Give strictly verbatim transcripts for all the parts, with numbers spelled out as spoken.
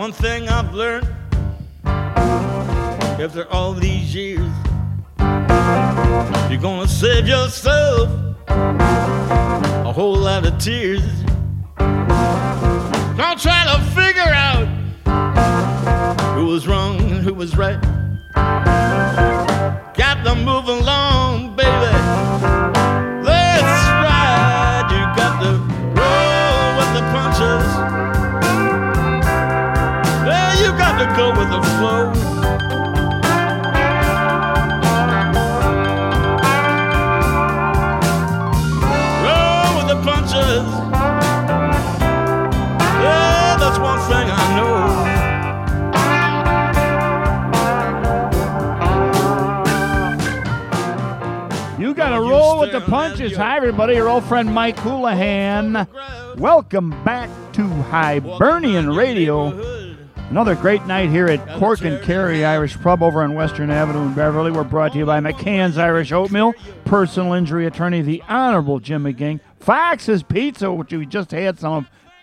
One thing I've learned after all these years, you're gonna save yourself a whole lot of tears. Don't try to figure out who was wrong and who was right. Got to move along, baby. That's right. You got to roll with the punches. Yeah, you got to go with the flow. Roll with the punches. Yeah, that's one thing I know. You got to roll with the punches. Hi, everybody. Your old friend Mike Houlihan. Welcome back to Hibernian Radio. Another great night here at Cork and Kerry Irish Pub over on Western Avenue in Beverly. We're brought to you by McCann's Irish Oatmeal, personal injury attorney, the Honorable Jim McGing, Fox's Pizza, which we just had some of,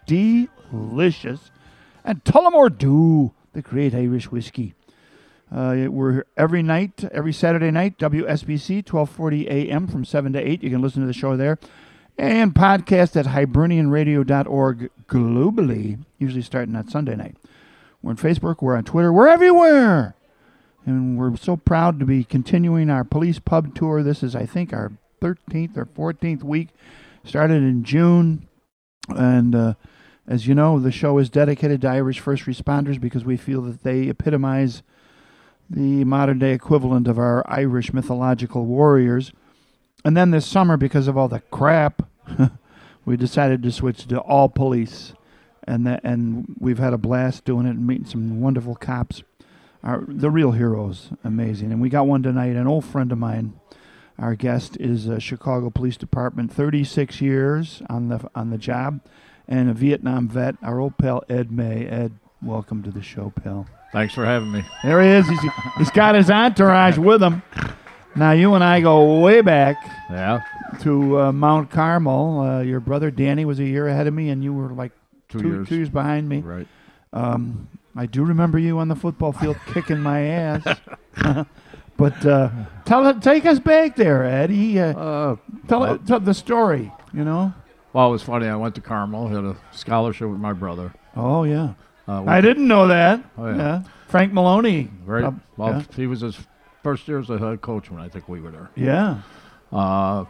delicious, and Tullamore Dew, the great Irish whiskey. Uh, we're every night, every Saturday night, W S B C, twelve forty a.m. from seven to eight. You can listen to the show there. And podcast at hibernian radio dot org globally, usually starting on Sunday night. We're on Facebook, we're on Twitter, we're everywhere. And we're so proud to be continuing our police pub tour. This is, I think, our thirteenth or fourteenth week. Started in June. And uh, as you know, the show is dedicated to Irish first responders because we feel that they epitomize the modern-day equivalent of our Irish mythological warriors. And then this summer, because of all the crap, we decided to switch to all police. And that, and we've had a blast doing it and meeting some wonderful cops. Our, the real heroes, amazing. And we got one tonight, an old friend of mine. Our guest is a Chicago Police Department, thirty-six years on the on the job, and a Vietnam vet, our old pal Ed May. Ed, welcome to the show, pal. Thanks for having me. There he is. He's, he's got his entourage with him. Now, you and I go way back Yeah. to uh, Mount Carmel. Uh, your brother Danny was a year ahead of me, and you were like Two, two, years. two years behind me. Right. Um, I do remember you on the football field kicking my ass. But uh, tell take us back there, Eddie. Uh, Uh, tell, well, tell the story, you know? well, it was funny. I went to Carmel, had a scholarship with my brother. Oh, yeah. Uh, I didn't know that. Oh, yeah. Frank Maloney. Right. Uh, well, yeah. he was his first year as a head coach when I think we were there. Yeah. Uh,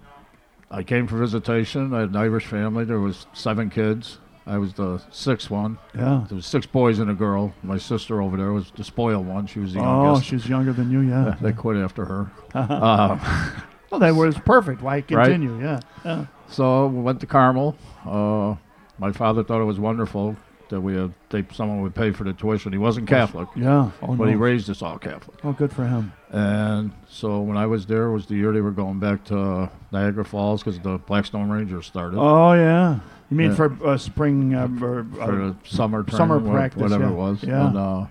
I came for visitation. I had an Irish family. There was seven kids. I was the sixth one. Yeah. There was six boys and a girl. My sister over there was the spoiled one. She was the Oh, youngest. she's younger than you, yeah. They quit after her. uh, Well, that was perfect. Why continue? Yeah. yeah. So we went to Carmel. Uh, my father thought it was wonderful that we had they, someone would pay for the tuition. He wasn't Catholic, Yeah. Oh, but no. he raised us all Catholic. Oh, good for him. And so when I was there was the year they were going back to Niagara Falls because the Blackstone Rangers started. Oh, yeah. You mean Yeah. for uh, spring uh, or, for uh, the summer training, summer wha- practice, whatever yeah. it was. Yeah. And uh,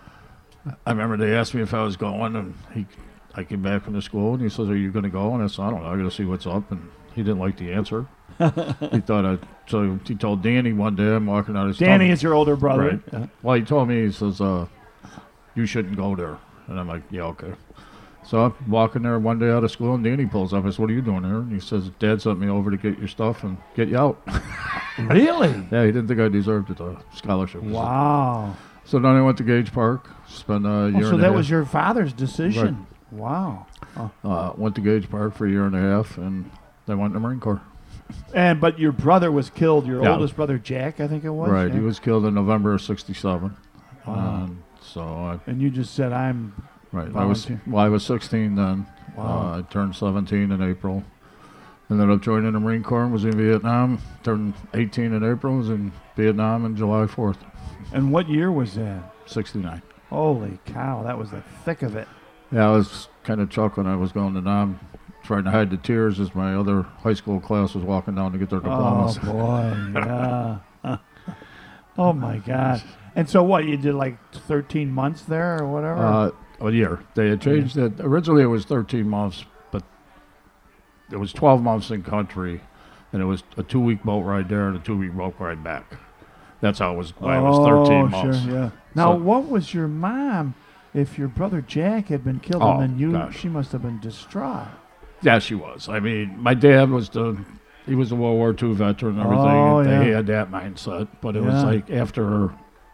I remember they asked me if I was going, and he, I came back from the school, and he says, "Are you going to go?" And I said, "I don't know. I got to see what's up." And he didn't like the answer. He thought I. So he told Danny one day, I'm walking out his. Danny tummy. is your older brother. Right. Yeah. Well, he told me, he says, uh, "You shouldn't go there." And I'm like, "Yeah, okay." So I'm walking there one day out of school, and Danny pulls up. I said, "What are you doing there?" And he says, "Dad sent me over to get your stuff and get you out." Really? Yeah, he didn't think I deserved the scholarship. Wow. So then I went to Gage Park, spent a year Oh, and so a that half. was your father's decision. Wow. Oh. Uh, went to Gage Park for a year and a half, and then went in the Marine Corps. And but your brother was killed. Your Yeah. oldest brother, Jack, I think it was. Right, yeah? he was killed in November of sixty-seven. Wow. And so I, And you just said, "I'm." right, I was Volunteer. well, I was sixteen then. Wow. Uh, I turned seventeen in April. Ended up joining the Marine Corps. Was in Vietnam. Turned eighteen in April. Was in Vietnam on July fourth, And what year was that? sixty-nine. Holy cow! That was the thick of it. Yeah, I was kind of chuckling. I was going to Nam, trying to hide the tears as my other high school class was walking down to get their diplomas. Oh boy! Yeah. Oh my God! And so what? You did like thirteen months there, or whatever. Uh, a year. They had changed it. Originally, it was thirteen months, but it was twelve months in country, and it was a two-week boat ride there and a two-week boat ride back. That's how it was when I was thirteen Oh, months. sure, yeah. Now, So- what was your mom? If your brother Jack had been killed, Oh, and then you, gosh. she must have been distraught. Yeah, she was. I mean, my dad was the, he was a World War Two veteran and everything. Oh, and They yeah. had that mindset. But it Yeah. was like after,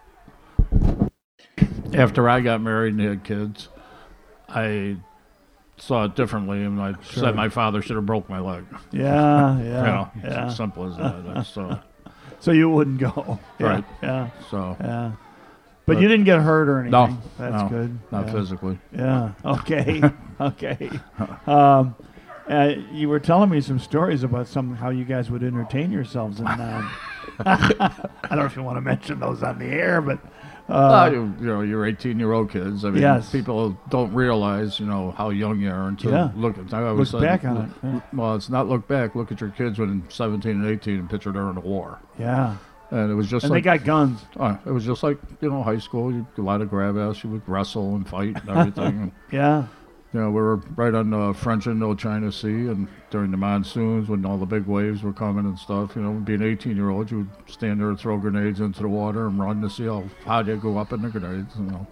after I got married and had kids, I saw it differently. And I Sure. said my father should have broke my leg. Yeah, You yeah, know, it's yeah. as simple as that. That's, uh, So you wouldn't go. Yeah, Right. Yeah, so, yeah. But, But- you didn't get hurt or anything. No, That's no, good. not yeah. physically. Yeah. Okay. okay. Um, uh, you were telling me some stories about some how you guys would entertain yourselves, and um, I don't know if you want to mention those on the air, but Uh, uh, you, you know, you're eighteen-year-old kids. I mean, Yes. people don't realize, you know, how young you are until Yeah. look at. I always look said, back on it. Yeah. Well, it's not look back. Look at your kids when seventeen and eighteen and picture they're in a war. Yeah. And it was just And like they got guns. uh, it was just like you know high school. You, a lot of grab ass. You would wrestle and fight and everything. and, Yeah. you know, we were right on the French Indochina Sea, and during the monsoons when all the big waves were coming and stuff. You know, being eighteen-year-old, you would stand there and throw grenades into the water and run to see how high they go up in the grenades. You know,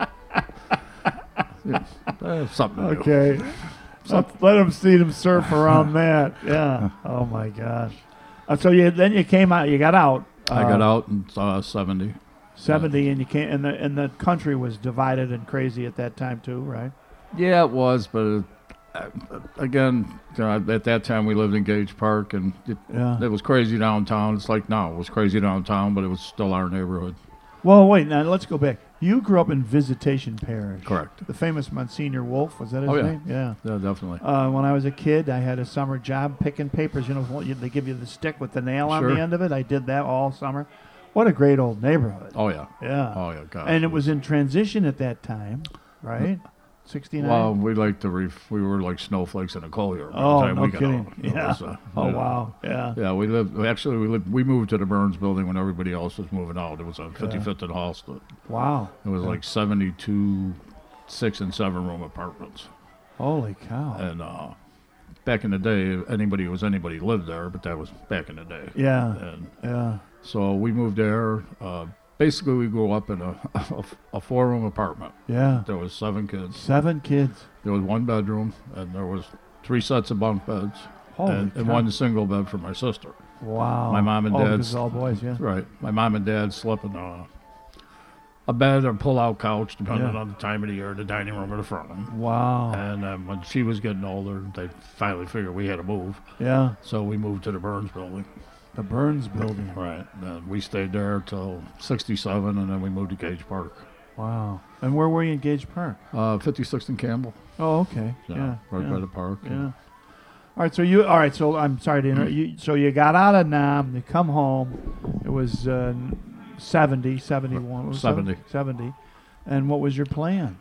yeah, that's something to do. Okay. Let, let them see them surf around that. Yeah. Oh my gosh. Uh, so you then you came out. You got out. I got uh, out in uh, seventy. seventy, and you came, and the and the country was divided and crazy at that time too, right? Yeah, it was, but uh, again, you know, at that time we lived in Gage Park, and it, Yeah. it was crazy downtown. It's like now it was crazy downtown, but it was still our neighborhood. Well, wait. Now let's go back. You grew up in Visitation Parish. Correct. The famous Monsignor Wolf, was that his Oh, yeah. name? Yeah. Yeah, definitely. Uh, when I was a kid, I had a summer job picking papers. You know, you- they give you the stick with the nail on Sure. the end of it. I did that all summer. What a great old neighborhood. Oh yeah. Yeah. Oh yeah. God. And it was in transition at that time, right? sixty-nine? Well, we like to ref- we were like snowflakes in a collier. by the Oh, time no we got kidding. out. It Yeah. was, uh, Oh, yeah. wow. Yeah. Yeah, we lived. Actually, we lived. We moved to the Burns Building when everybody else was moving out. It was on fifty-fifth and Halsted. Wow. It was Yeah. like seventy-two, six and seven room apartments. Holy cow. And uh, back in the day, anybody who was anybody lived there, but that was back in the day. Yeah. And Yeah. so we moved there. Uh, basically, we grew up in a, a, a four room apartment. Yeah. There was seven kids. Seven kids. There was one bedroom, and there was three sets of bunk beds, Holy and, and cow. one single bed for my sister. Wow. My mom and oh, 'cause dad's- it's all boys, yeah. Right. My mom and dad slept in a, a bed or pull-out couch, depending Yeah. on the time of the year, the dining room or the front room. Wow. And um, when she was getting older, they finally figured we had to move. Yeah. So we moved to the Burns Building. The Burns Building. Right. And we stayed there till sixty-seven, and then we moved to Gage Park. Wow. And where were you in Gage Park? Uh, fifty-sixth and Campbell. Oh, okay. Yeah. Yeah. Right yeah. by the park. Yeah. All right. So you. All right. So I'm sorry to interrupt you. So you got out of Nam. You come home. It was uh, seventy, seventy-one. What was it? seventy. seventy. And what was your plan?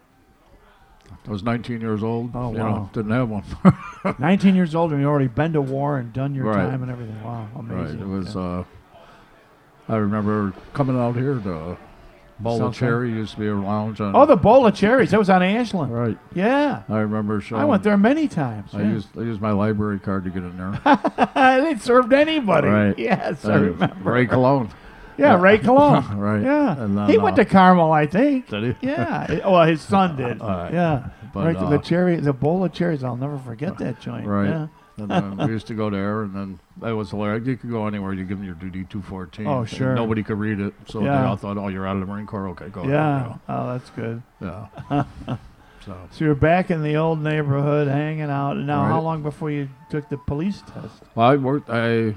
I was nineteen years old. Oh, you wow. know, didn't have one. nineteen years old, and you already been to war and done your Right. time and everything. Wow. Amazing. Right. It was. Yeah. Uh, I remember coming out here to Bowl of South Cherry used to be a lounge on. Oh, the Bowl of Cherries. That was on Ashland. Right. Yeah. I remember showing. I went there many times. I yeah. used I used my library card to get in there. they served anybody. Right. Yes, I Uh, remember. Ray Cologne. Yeah, Ray Cologne. Right. Yeah. And then, he went uh, to Carmel, I think. Did he? Yeah. It- well, his son did. All right. Yeah. But, right. uh, the cherry, the Bowl of Cherries. I'll never forget that joint. Right. Yeah. And then we used to go there, and then that was hilarious. You could go anywhere. You give them your D D two fourteen. Oh, and sure. Nobody could read it, so Yeah. they all thought, "Oh, you're out of the Marine Corps. Okay, go." Yeah. Oh, that's good. ahead, Yeah. So So you're back in the old neighborhood, hanging out. And now, how Right. long before you took the police test? well, I worked. I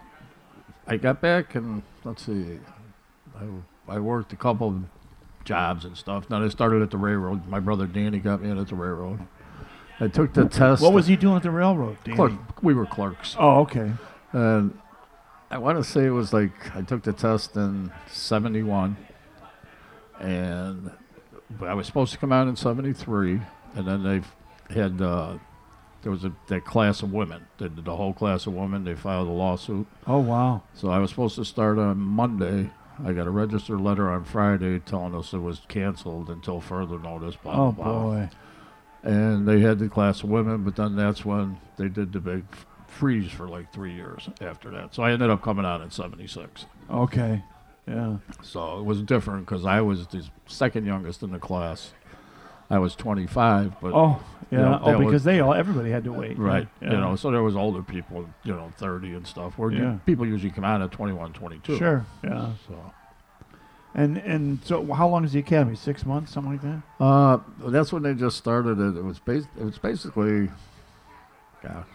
I got back, and let's see, I I worked a couple of jobs and stuff. Then I started at the railroad. My brother Danny got me in at the railroad. I took the test. What was he doing at the railroad, Danny? Clerk. We were clerks. Oh, okay. And I want to say it was like I took the test in seventy-one, and I was supposed to come out in seventy-three, and then they had uh, there was a that class of women, the, the whole class of women. They filed a lawsuit, Oh, wow. so I was supposed to start on Monday. I got a registered letter on Friday telling us it was canceled until further notice. Blah Oh, blah blah. boy. And they had the class of women, but then that's when they did the big freeze for like three years after that. So I ended up coming out in seventy-six. Okay. Yeah. So it was different because I was the second youngest in the class. I was twenty-five, but Oh, yeah. you know, oh, that because was- they all everybody had to wait. right, Yeah. you know, so there was older people, you know, thirty and stuff. Where you- Yeah. people usually come out at twenty-one, twenty-two. Sure. Yeah. So, And and so how long is the academy? Six months, something like that. uh, that's when they just started it. It was bas- It was basically, gosh,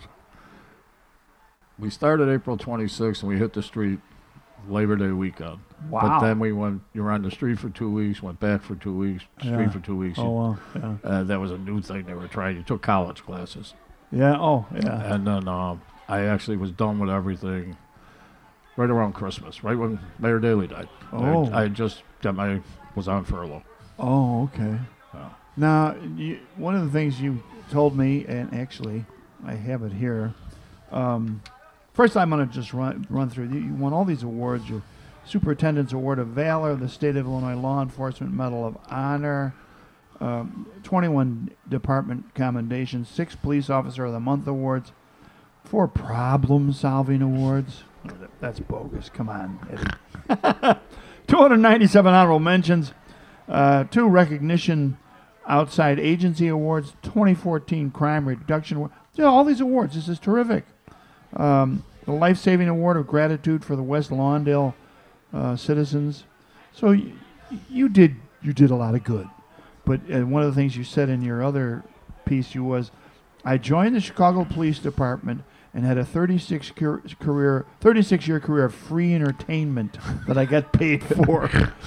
we started April twenty-sixth and we hit the street Labor Day weekend. Wow. But then we went. You were on the street for two weeks. Went back for two weeks. Street Yeah. for two weeks. Oh well. Yeah. Uh, that was a new thing they were trying. You took college classes, Yeah. Oh yeah. and then um, I actually was done with everything right around Christmas, right when Mayor Daley died. Oh. I, I just got my was on furlough. Oh okay. Yeah. Now, you, one of the things you told me, and actually, I have it here. Um, first, I'm going to just run run through. You, you won all these awards. Your Superintendent's Award of Valor, the State of Illinois Law Enforcement Medal of Honor, um, twenty-one Department commendations, six Police Officer of the Month awards, four Problem-Solving awards. Oh, that- That's bogus. Come on, Eddie. two hundred ninety-seven honorable mentions, uh, two recognition outside agency awards, twenty fourteen crime reduction award. Yeah, all these awards. This is terrific. Um, the life-saving award of gratitude for the West Lawndale uh, citizens. So y- you did you did a lot of good. But uh, one of the things you said in your other piece you was, I joined the Chicago Police Department and had a thirty-six cur- career, thirty-six year career of free entertainment that I got paid for.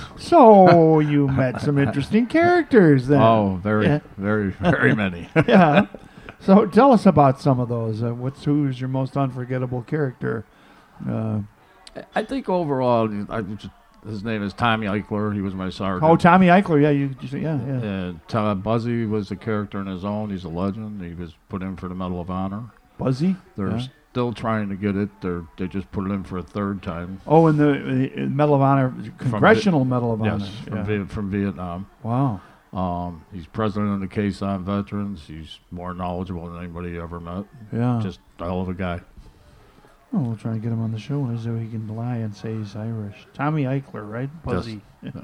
So you met some interesting characters then. Oh, very, Yeah. very, very many. Yeah. So tell us about some of those. Uh, what's who's your most unforgettable character? Uh, I think overall, I just, his name is Tommy Eichler. He was my sergeant. oh, Tommy Eichler. Yeah, you. you yeah, yeah. And Todd Buzzy was a character in his own. He's a legend. He was put in for the Medal of Honor. Buzzy. They're Yeah. still trying to get it. They're they just put it in for a third time. Oh, and the uh, Medal of Honor, Congressional Medal of Honor. Yes, from, Yeah. Viet- from Vietnam. Wow. Um, he's president of the Case on Veterans. He's more knowledgeable than anybody ever met. Yeah. Just a hell of a guy. Oh, we'll try and get him on the show so he can lie and say he's Irish. Tommy Eichler, right? Buzzy.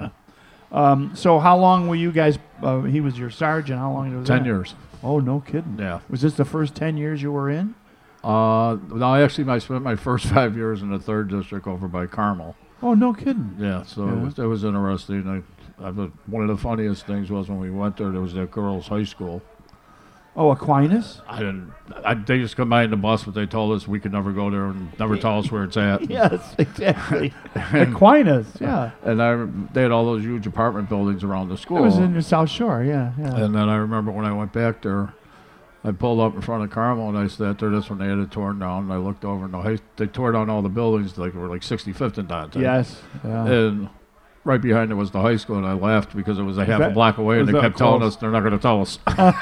um, so how long were you guys? Uh, he was your sergeant. How long was Ten that? years. Oh, no kidding. Yeah. Was this the first ten years you were in? Uh, no, actually, I spent my first five years in the third district over by Carmel. Oh, no kidding. Yeah, so Yeah. It, was, it was interesting. I, I, was- one of the funniest things was when we went there, there was that girls' high school. Oh, Aquinas? I didn't. I, they just come by in the bus, but they told us we could never go there and never tell us where it's at. Yes, exactly. Aquinas, yeah. And I, they had all those huge apartment buildings around the school. It was in the South Shore, yeah, yeah. And then I remember when I went back there, I pulled up in front of Carmel and I sat there. That's when they had it torn down. And I looked over and the high, they tore down all the buildings. Like they were like sixty-fifth and Dante. Yes, yeah. And right behind it was the high school, and I laughed because it was a half that- a block away, and was they that kept telling close? us they're not going to tell us.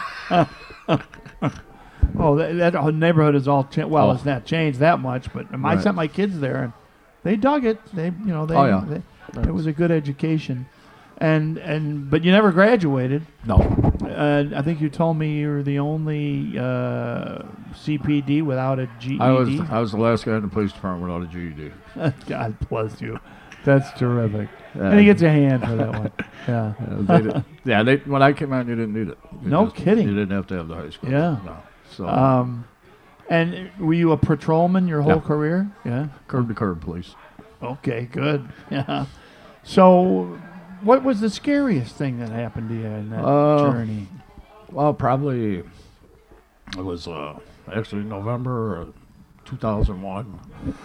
Oh, that, that whole neighborhood is all cha- well. Oh. It's not changed that much, but I Right. sent my kids there, and they dug it. They, you know, they. Oh, yeah. they- it was a good education, and and but you never graduated. No. Uh, I think you told me you were the only uh, C P D without a G E D. I was I was the last guy in the police department without a G E D. God bless you. That's terrific. Yeah. And he gets a hand for that one. Yeah. Uh, they did- yeah, they, when I came out, you didn't need it. You No just- kidding. You didn't have to have the high school. Yeah. No. So Um, and were you a patrolman your whole Yeah. career? Yeah. curb to curb police. Okay, good. Yeah. So, what was the scariest thing that happened to you in that Uh, journey? Well, probably it was uh, actually November of two thousand one.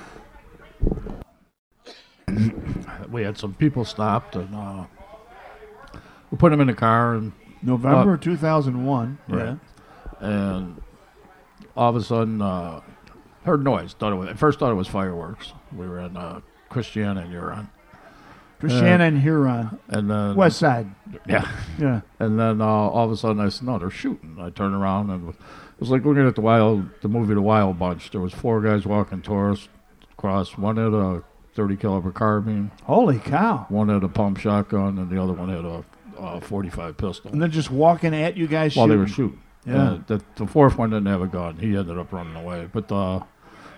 We had some people stopped, and uh, we put them in the car, and November uh, two thousand one. right. and all of a sudden uh, heard noise. Thought it was, at first thought it was fireworks. We were in uh, Christiana and Huron, Christiana and Huron, and then West Side. yeah, Yeah. and then uh, all of a sudden I said, "No, they're shooting." I turned around and it was like looking at the wild, the movie The Wild Bunch. There was four guys walking toward us across. One had a thirty caliber carbine, Holy cow! one had a pump shotgun, and the other one had a, a forty-five pistol. And they're just walking at you guys. While shooting. they were shooting. Yeah. Uh, the, the fourth one didn't have a gun. He ended up running away. But uh,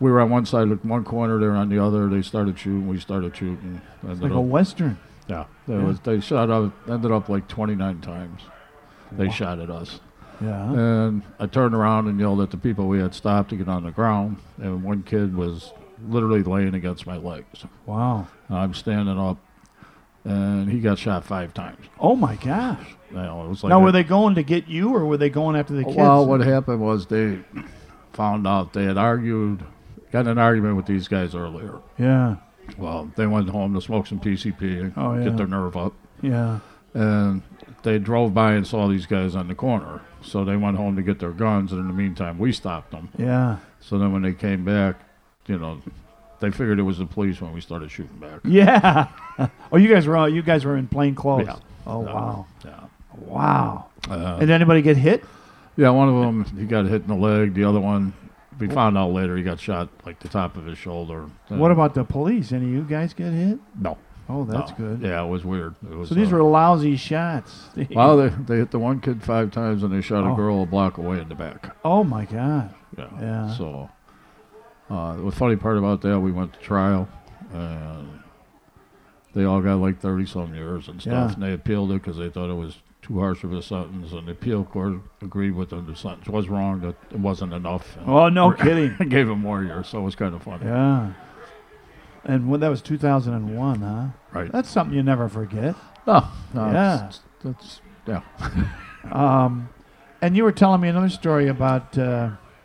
we were on one side, looked one corner, they were on the other. They started shooting. We started shooting. It's like a Western. Yeah. There Yeah. was, they shot up, ended up like twenty-nine times. They Wow. shot at us. Yeah. And I turned around and yelled at the people we had stopped to get on the ground. And one kid was literally laying against my legs. Wow. And I'm standing up, and he got shot five times. Oh, my gosh. You know, it was like Now, a- were they going to get you, or were they going after the kids? Well, what happened was they found out they had argued, got in an argument with these guys earlier. Yeah. Well, they went home to smoke some P C P and Oh, yeah. get their nerve up. Yeah. And they drove by and saw these guys on the corner. So they went home to get their guns, and in the meantime, we stopped them. Yeah. So then when they came back, you know, they figured it was the police when we started shooting back. Yeah. Oh, you guys were all, you guys were in plain clothes. Yeah. Oh, Uh, wow. Yeah. Wow. Uh, Did anybody get hit? yeah, one of them, he got hit in the leg. The other one, we found out later, he got shot like the top of his shoulder. What about the police? Any of you guys get hit? No. Oh, that's no. good. Yeah, it was weird. It was, So these uh, were lousy shots. Well, they, they hit the one kid five times, and they shot Oh. a girl a block away in the back. Oh, my God. Yeah. Yeah. So, uh, the funny part about that, we went to trial, and they all got like thirty-some years and stuff, Yeah. and they appealed it because they thought it was too harsh of a sentence, and the appeal court agreed with them. The sentence was wrong, that it wasn't enough. and Oh, no kidding. gave him more years, so it was kind of funny. Yeah. And when that was two thousand one, huh? Right. That's something you never forget. No, no, Yeah. it's- That's, yeah. Um, and you were telling me another story about, uh,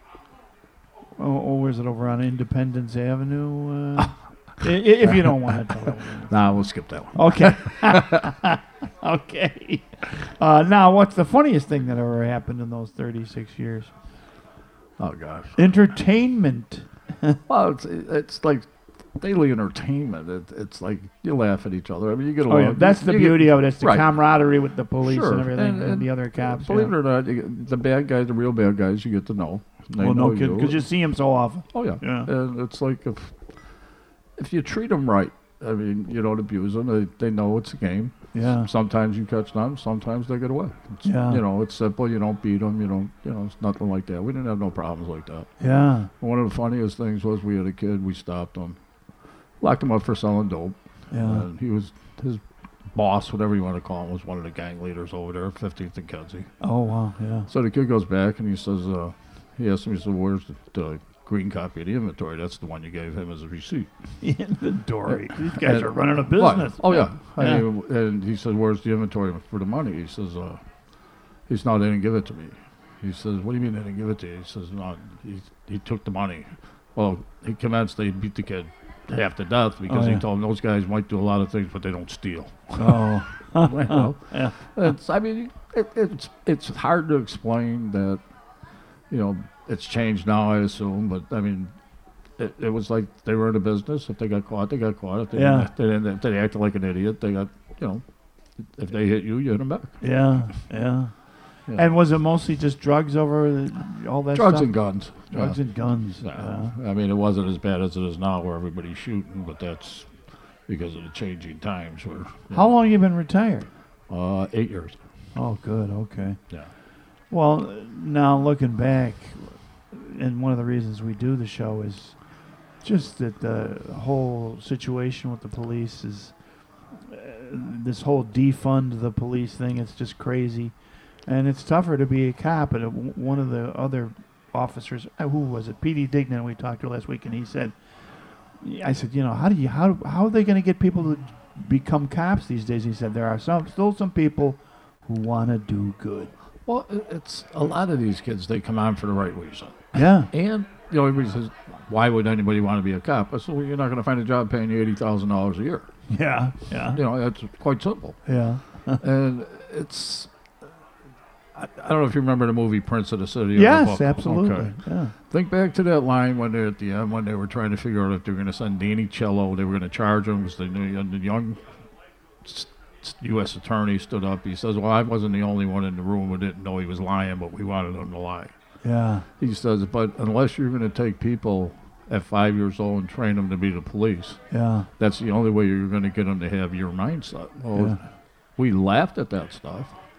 oh, oh, where's it over on Independence Avenue? Uh, i- i- if you don't want to tell it. Nah, we'll skip that one. Okay. Okay. Uh, now, what's the funniest thing that ever happened in those thirty-six years? Oh, gosh. Entertainment. Well, it's, it's like daily entertainment. It, it's like you laugh at each other. I mean, you get Oh, along. yeah. That's the you beauty get, of it. It's the right. camaraderie with the police Sure. and everything, And- and, and the other cops. Believe yeah. it or not, you get the bad guys, the real bad guys, you get to know. They Well, know no kidding, you. because you see them so often. Oh yeah. Yeah. And it's like if if you treat them right, I mean, you don't abuse them. They they know it's a game. Yeah. Sometimes you catch them. Sometimes they get away. It's, Yeah. You know, it's simple. You don't beat them. You don't. You know, it's nothing like that. We didn't have no problems like that. Yeah. One of the funniest things was we had a kid. We stopped him, locked him up for selling dope. Yeah. And he was his boss, whatever you want to call him, was one of the gang leaders over there, fifteenth and Kedzie. Oh, wow. Yeah. So the kid goes back and he says, uh, he asks him, he said, "Where's the, the green copy of the inventory? That's the one you gave him as a receipt." Inventory. These guys And- are running a What? business. Oh yeah. Yeah. And, he, and he said, "Where's the inventory for the money?" He says, uh, "He's not. They didn't give it to me." He says, "What do you mean they didn't give it to you?" He says, "No, he he took the money." Well, he commenced. They beat the kid half to death because Oh, yeah. he told him those guys might do a lot of things, but they don't steal. Oh. Well, Yeah. it's, I mean, it, it's it's hard to explain that, you know, it's changed now, I assume, but I mean, it, it was like they were in a business. If they got caught, they got caught. If they, Yeah. didn't, they, didn't, if they acted like an idiot, they got, you know, if they hit you, you hit them back. Yeah. Yeah. Yeah. And was it mostly just drugs over the, all that Drugs stuff? and guns. Drugs yeah. and guns. Yeah. Yeah. I mean, it wasn't as bad as it is now where everybody's shooting, but that's because of the changing times. Where, you How know, long you been retired? Uh, eight years. Oh, good. Okay. Yeah. Well, now looking back, and one of the reasons we do the show is just that the whole situation with the police is uh, this whole defund the police thing. It's just crazy, and it's tougher to be a cop. And uh, w- one of the other officers, uh, who was it? P D Dignan. We talked to last week, and he said, "I said, you know, how do you how how are they going to get people to become cops these days?" He said, "There are some still some people who want to do good." Well, it- it's a lot of these kids, they come on for the right reason. Yeah. And, you know, everybody says, "Why would anybody want to be a cop?" I said, "Well, you're not going to find a job paying you eighty thousand dollars a year." Yeah. Yeah. You know, that's quite simple. Yeah. And it's, I, I don't know if you remember the movie Prince of the City. or the Yes, book. absolutely. Okay. Yeah. Think back to that line when they're at the end, when they were trying to figure out if they were going to send Danny Cello, they were going to charge him because the, the young s- s- U S attorney stood up. He says, "Well, I wasn't the only one in the room who didn't know he was lying, but we wanted him to lie." Yeah. He says, "But unless you're going to take people at five years old and train them to be the police, Yeah. that's the only way you're going to get them to have your mindset." Well, Yeah. we laughed at that stuff,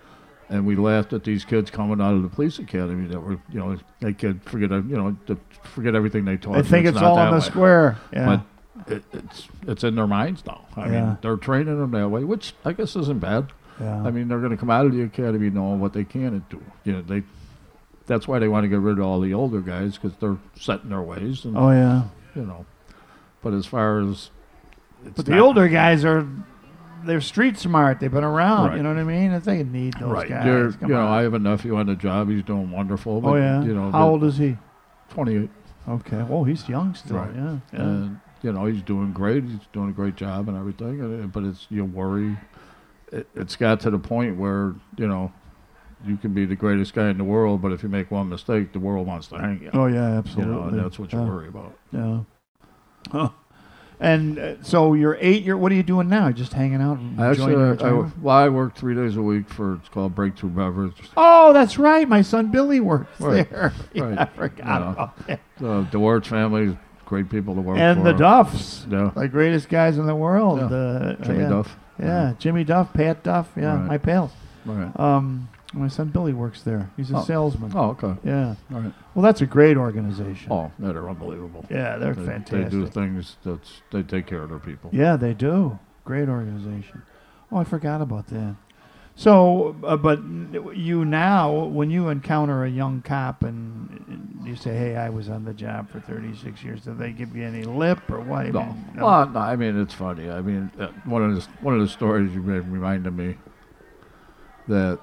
and we laughed at these kids coming out of the police academy that were, you know, they could forget, you know, to forget everything they taught. I think it's, it's all not on the that way. square. Yeah. But it, it's it's in their minds now. I Yeah. mean, they're training them that way, which I guess isn't bad. yeah. I mean, they're going to come out of the academy knowing what they can and do. You know, they. That's why they want to get rid of all the older guys, because they're set in their ways. And, oh yeah. you know, but as far as it's But the not- older guys are, they're street smart. They've been around. Right. You know what I mean? I think you need those right, guys. You're- Come you know, on. I have a nephew on the job. He's doing wonderful. But, oh yeah. You know, How the- old is he? twenty-eight. Okay. Oh, he's young still. Right. Yeah. yeah. And you know, he's doing great. He's doing a great job and everything. and it- But it's you worry. It, it's got to the point where you know, you can be the greatest guy in the world, but if you make one mistake, the world wants to hang you. oh yeah, You absolutely. know, and that's what you yeah. worry about. Yeah. Huh. And uh, so you're eight. You're what are you doing now? Just hanging out and Actually, enjoying your I, I, retirement? well, I work three days a week for it's called Breakthrough Beverage. Oh, that's right. My son Billy works Right. there. Yeah, Right. I forgot Yeah. about that. The DeWarts family, great people to work And for. the Duffs, Yeah. the greatest guys in the world. Yeah. Uh, Jimmy yeah. Duff. Yeah, Jimmy Duff, Pat Duff. Yeah, Right. my pals. Right. Um, my son Billy works there. He's a Oh. salesman. Oh, okay. Yeah. All right. Well, that's a great organization. Oh, yeah, they're unbelievable. Yeah, they're They, fantastic. they do things that's they take care of their people. Yeah, they do. Great organization. Oh, I forgot about that. So, uh, but you now, when you encounter a young cop and you say, "Hey, I was on the job for thirty-six years," do they give you any lip or what? I No. mean, no. Well, no, I mean it's funny. I mean uh, one of the one of the stories you made reminded me that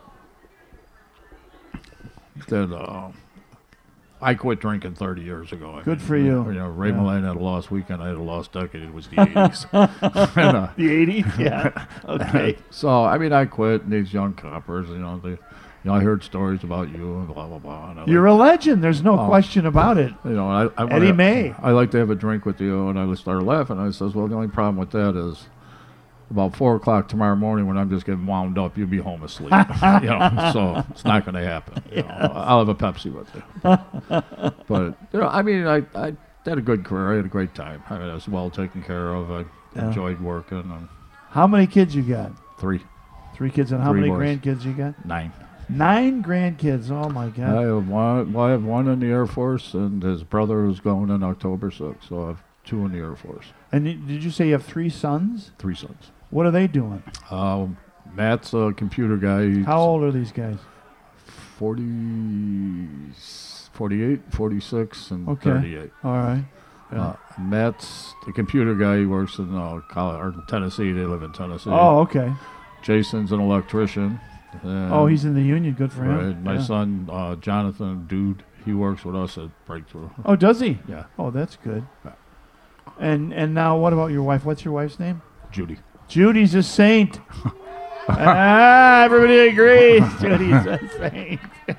that uh, I quit drinking thirty years ago. I Good mean, for you. You know, Ray Yeah. Mullane had a lost weekend. I had a lost decade. It was the eighties. And, uh, The eighties? Yeah. Okay. So I mean, I quit. And these young coppers, you know, they, you know, I heard stories about you and blah blah blah. And I You're a legend. There's no Oh. question about it. You know, I, I Eddie wanna- May. I like to have a drink with you, and I started laughing. I says, "Well, the only problem with that is about four o'clock tomorrow morning, when I'm just getting wound up, you'll be home asleep. you know, so it's not going to happen. You know, I'll have a Pepsi with you. But you know, I mean, I, I had a good career. I had a great time. I, mean, I was well taken care of. I Yeah. enjoyed working. And How many kids you got? three, Three kids, and how Three many boys. grandkids you got? nine. Nine grandkids. Oh my I God. have one. Well, I have one in the Air Force, and his brother is going in October sixth. So I have two in the Air Force. And y- did you say you have three sons? Three sons. What are they doing? Um, Matt's a computer guy. He's How old are these guys? forty, forty-eight, forty-six, and Okay. thirty-eight. All right. Yeah. Uh, Matt's the computer guy. He works in uh, Col- or Tennessee. They live in Tennessee. oh, okay. Jason's an electrician. and- Oh, he's in the union. Good for him. right. My Yeah. son, uh, Jonathan, dude, he works with us at Breakthrough. Oh, does he? Yeah, Oh, that's good. Yeah. And and now, what about your wife? What's your wife's name? Judy. Judy's a saint. ah, everybody agrees. Judy's a saint.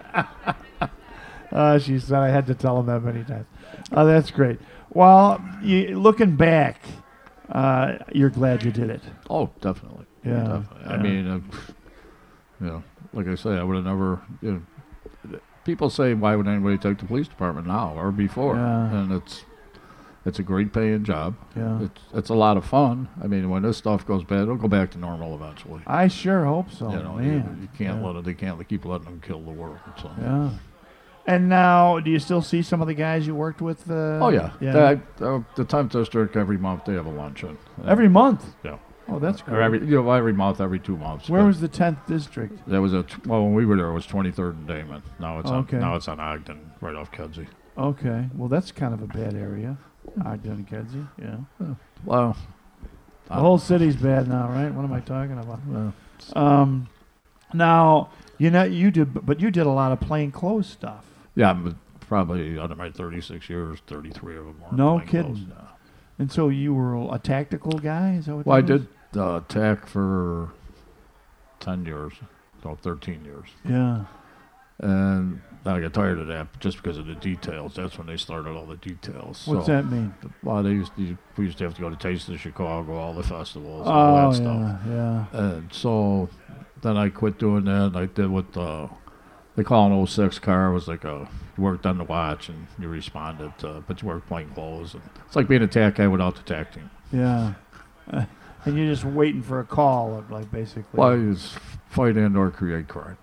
uh, she said I had to tell him that many times. Oh, that's great. Well, you, looking back, uh, you're glad you did it. Oh, definitely. Yeah, Definitely. I yeah. mean, uh, you know, like I say, I would have never. You know, people say, why would anybody take the police department now or before? Yeah. And it's it's a great paying job. Yeah. It's it's a lot of fun. I mean, when this stuff goes bad, it'll go back to normal eventually. I sure hope so. you know, man. you, you can't yeah. let it. They can't keep letting them kill the world. So. Yeah. And now, do you still see some of the guys you worked with? Uh, Oh yeah. Yeah. The, uh, the Time District every month they have a luncheon. Uh, Every month. Yeah. Oh, that's great. Or every you know every month, every two months. Where but was the tenth district? that was a t- well when we were there it was twenty-third and Damon. Now it's Okay. on, now it's on Ogden right off Kedzie. Okay. Well, that's kind of a bad area. Ogden and Kedzie. Yeah. Well, The whole city's bad now, right? What am I talking about? well, Um, now you know you did, but you did a lot of plain clothes stuff. yeah, but probably out of my thirty-six years, thirty-three of them were No plain kidding. clothes, yeah. And so you were a tactical guy. Is that what? Well, I that is? did uh, TAC for ten years, no, thirteen years. Yeah. And then I got tired of that just because of the details. That's when they started all the details. What's so, that mean? Well, they used to, we used to have to go to Taste of Chicago, all the festivals, all Oh that stuff. yeah, yeah. And so then I quit doing that. And I did what uh, they call an oh six car. It was like a, you worked on the watch and you responded, to, but you worked plain clothes. And it's like being a TAC guy without the TAC team. Yeah. Uh, and you're just waiting for a call, like basically. Well, you just fight and or create crime.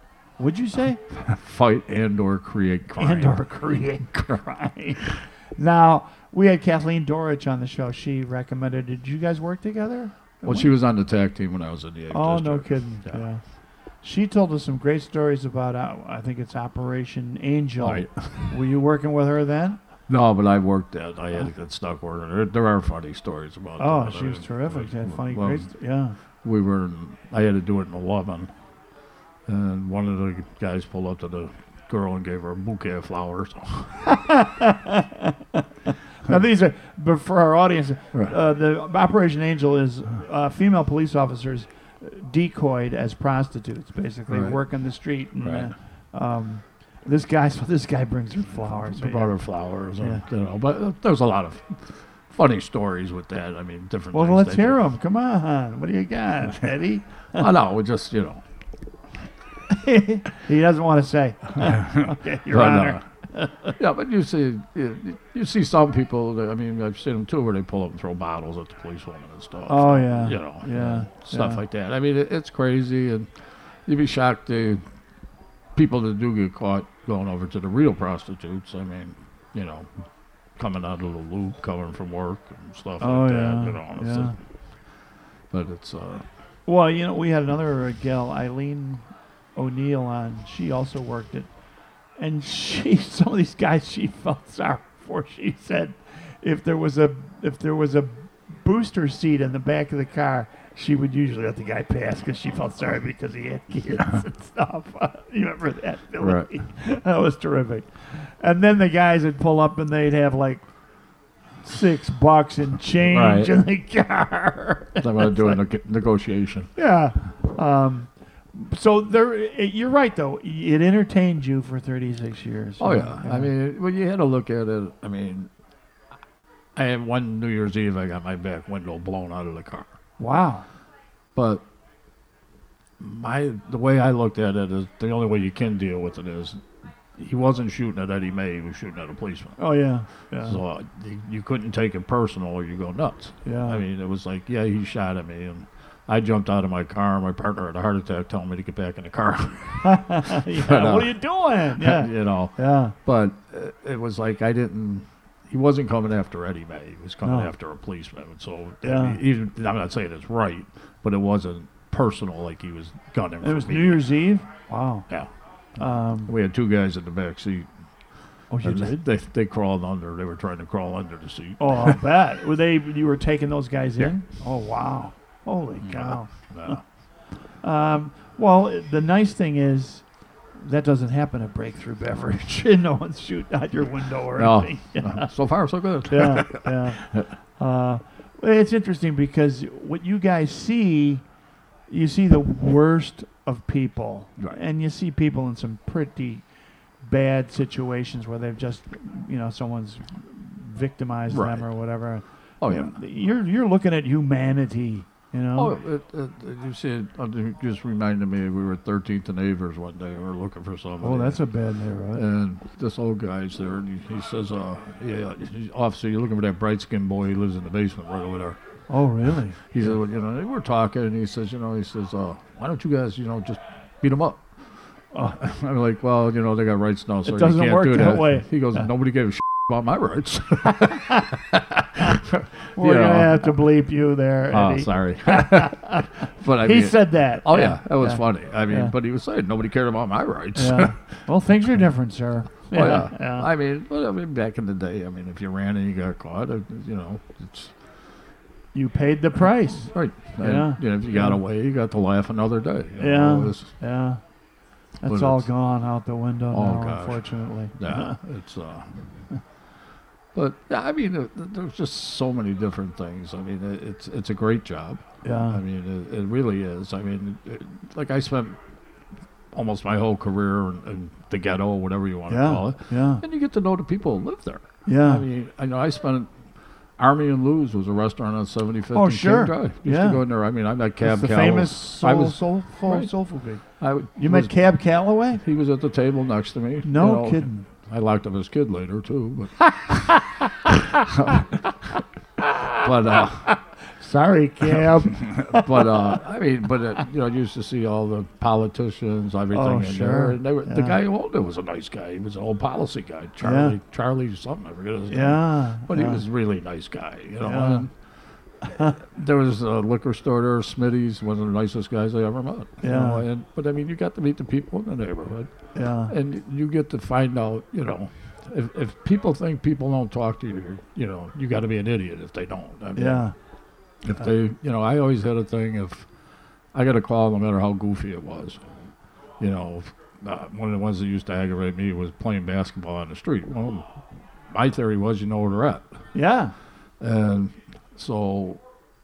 Would you say? Fight and or create crime. And or create crime. Now, we had Kathleen Dorich on the show. She recommended, did you guys work together? Well, she was on the tag team when I was in the eighth Oh, district. no kidding. Yeah. Yeah. She told us some great stories about, uh, I think it's Operation Angel. Right. Were you working with her then? No, but I worked at. I had to get stuck working. There, there are funny stories about that. Oh, I she was mean, terrific. She had funny, well, great, st- yeah. We were. In, I had to do it in eleven, and one of the guys pulled up to the girl and gave her a bouquet of flowers. Now these are, but for our audience, Right. uh, the Operation Angel is uh, female police officers decoyed as prostitutes, basically Right. working the street. And, Right. uh, um, this guy, so this guy brings her flowers. I brought her flowers, and, Yeah. you know. But uh, there's a lot of funny stories with that. I mean, different. Well, things let's they hear do. them. Come on, what do you got, Eddie? I know. We just, you know. He doesn't want to say. Okay, Your But, Honor. uh, yeah, but you see, you, you see some people. That, I mean, I've seen them too, where they pull up and throw bottles at the policewoman and stuff. Oh, yeah. You know, Yeah, uh, stuff yeah. like that. I mean, it, it's crazy, and you'd be shocked the people that do get caught going over to the real prostitutes. I mean, you know, coming out of the loop, coming from work and stuff Oh, like yeah. that. You know, it's yeah. a- but it's uh, Well, you know, we had another uh, gal, Eileen O'Neill, on. She also worked it. And she, some of these guys she felt sorry for. She said if there was a if there was a booster seat in the back of the car, she would usually let the guy pass because she felt sorry because he had kids and stuff. You remember that, Billy? Right. That was terrific. And then the guys would pull up and they'd have like six bucks in change Right. in the car. I'm going to do a neg- negotiation. Yeah. Um, so there, it, you're right though. It entertained you for thirty-six years. Oh yeah. I mean, well, you had to look at it. I mean, I had one New Year's Eve. I got my back window blown out of the car. Wow. But my the way I looked at it is the only way you can deal with it is he wasn't shooting at Eddie May. He was shooting at a policeman. Oh yeah. Yeah. So uh, you, you couldn't take it personal or you go nuts. Yeah. I mean, it was like, yeah, he shot at me, and I jumped out of my car. My partner had a heart attack, telling me to get back in the car. yeah. But, uh, What are you doing? Yeah. you know. Yeah. But uh, it was like I didn't. He wasn't coming after Eddie May. He was coming No. after a policeman. So Yeah. even, I'm not saying it's right, but it wasn't personal. Like he was gunning. It for was me. New Year's Eve. Wow. Yeah. Um, We had two guys in the back seat. oh, you and did? They they crawled under. They were trying to crawl under the seat. Oh, I bet. Were they? You were taking those guys Yeah. in? Oh, wow. Holy cow. Yeah. Um, well, the nice thing is that doesn't happen at Breakthrough Beverage. No one's shooting out your window or No. anything. Yeah. So far, so good. yeah, yeah. Uh, it's interesting because what you guys see, you see the worst of people, Right. and you see people in some pretty bad situations where they've just, you know, someone's victimized Right. them or whatever. Oh yeah. You're you're looking at humanity, you know. Oh, it, it, it, you see, it, it just reminded me we were at thirteenth and Avers one day. We were looking for somebody. Oh, that's a bad neighborhood. And this old guy's there, and he, he says, uh, yeah, he's, officer, you're looking for that bright-skinned boy. He lives in the basement right over there. Oh, really? He said, well, you know, they were talking, and he says, you know, he says, uh, why don't you guys, you know, just beat him up? Uh, I'm like, well, you know, they got rights now, so It doesn't you can't work do that that. way. He goes, nobody gave a shit about my rights. We're You gonna know. have to bleep you there, Oh, Eddie. sorry. But I he mean, said that. oh yeah, that was yeah. funny. I mean, Yeah. but he was saying nobody cared about my rights. Yeah. Well, things are different, sir. Oh, yeah. yeah. I mean, well, I mean, back in the day, I mean, if you ran and you got caught, uh, you know, it's You paid the price. right. And, Yeah. you know, if you got Yeah. away, you got to laugh another day. you Yeah. know, it's- Yeah. That's But all it's- gone out the window Oh, now, gosh. unfortunately. yeah, it's. Uh, but yeah, I mean, uh, there's just so many different things. I mean, it, it's it's a great job. Yeah. I mean, it, it really is. I mean, it, like I spent almost my whole career in, in the ghetto, whatever you want to call Yeah. it, Yeah. and you get to know the people who live there. Yeah. I mean, I know I spent Army and Lou's was a restaurant on seventy-fifth Oh, and sure. King Drive. Used Yeah. to go in there. I mean, I met Cab It's the Calloway. famous soul, I was, soul, soul, right. soul food. I w- You was- met Cab Calloway? He was at the table next to me. you No know. kidding. I locked up his kid later too, but but uh, Sorry, Cab. but uh, I mean, but uh, you know, you used to see all the politicians, everything Oh, in sure. there. And they were, Yeah. the guy who owned it was a nice guy. He was an old policy guy, Charlie. Yeah. Charlie something. I forget his name. Yeah. But yeah. he was a really nice guy. You know. Yeah. And there was a liquor store there, Smitty's, one of the nicest guys I ever met. You Yeah. know, and but I mean, you got to meet the people in the neighborhood, Yeah. and you get to find out. You know, if if people think people don't talk to you, you know, you got to be an idiot if they don't. I mean, Yeah. If they, you know, I always had a thing. If I got a call, no matter how goofy it was, you know, uh, one of the ones that used to aggravate me was playing basketball on the street. Well, my theory was, you know where they're at, Yeah. and so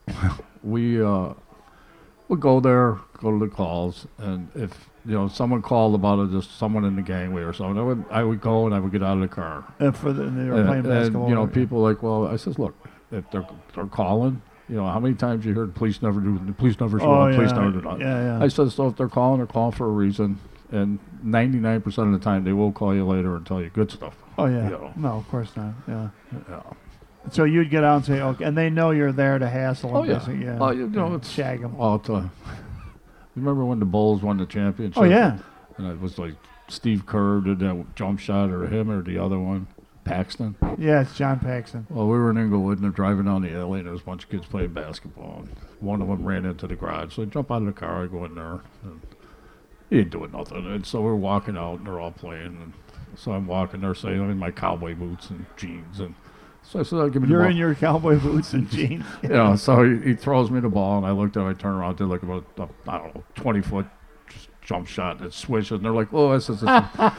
we uh, would go there, go to the calls, and if you know someone called about it, just someone in the gangway or something, I would I would go and I would get out of the car. And for the, they were And, playing and, basketball. you know, people like, well, I says, look, if they're they're calling, you know, how many times you heard the police never do, the police never show Oh, up, police yeah. never do that. Yeah, yeah. I said, so if they're calling, they're calling for a reason, and ninety-nine percent of the time they will call you later and tell you good stuff. Oh, yeah. You know. No, of course not. Yeah. Yeah. So you'd get out and say, okay, and they know you're there to hassle them. Oh, yeah. basically, yeah. Oh, you know, Yeah. it's Shag them. all the time. Remember when the Bulls won the championship? Oh, yeah. And it was like Steve Kerr did that jump shot, or him, or the other one, Paxton. Yeah, it's John Paxson. Well, we were in Inglewood, and they're driving down the alley, and there was a bunch of kids playing basketball. And one of them ran into the garage, so I jump out of the car, I go in there, and he ain't doing nothing. And so we're walking out, and they're all playing. And so I'm walking there, saying I'm in my cowboy boots and jeans, and so I said, oh, "Give me You're the ball." in your cowboy boots and jeans. You know, so he, he throws me the ball, and I looked at him, I turn around, did like about, a, I don't know, twenty foot jump shot, and it swishes, and they're like, oh, this is, this is.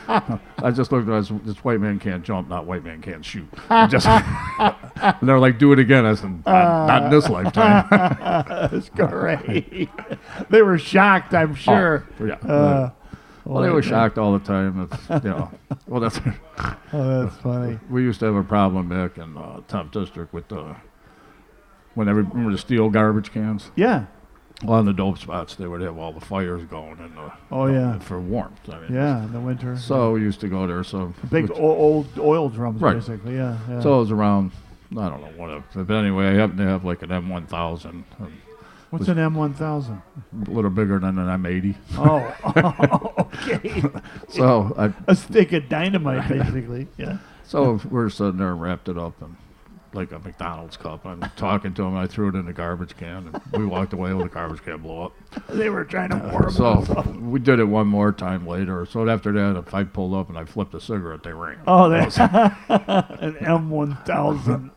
I just looked at him, this white man can't jump, not white man can't shoot. And just, and they're like, do it again. I said, not, not in this lifetime. That's great. They were shocked, I'm sure. Oh, yeah. Uh, well, they were shocked all the time. It's, you know, well, that's, Oh, that's funny. we used to have a problem back in uh, tenth District with the, whenever, remember the steel garbage cans? Yeah. Well, on the dope spots, they would have all the fires going and the, Oh, yeah. for warmth. I mean, Yeah, in the winter. So we used to go there. So Big which- o- old oil drums, Right. basically. Yeah, yeah. so it was around, I don't know what. It, but anyway, I happened to have like an M one thousand, What's an M one thousand? a little bigger than an M eighty. Oh, okay. So I, A stick of dynamite, basically. Yeah. so we're sitting there and wrapped it up and like a McDonald's cup. I'm talking to him. And I threw it in the garbage can, and we walked away with the garbage can blew up. They were trying to warm So us up. we did it one more time later. So after that, if I pulled up and I flipped a cigarette, they ran. Oh, that's an M one thousand.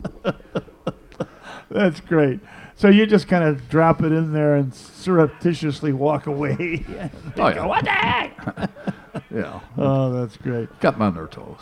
That's great. So you just kind of drop it in there and surreptitiously walk away. Oh, yeah. Go, what the heck? Yeah. Oh, that's great. Kept them on their toes.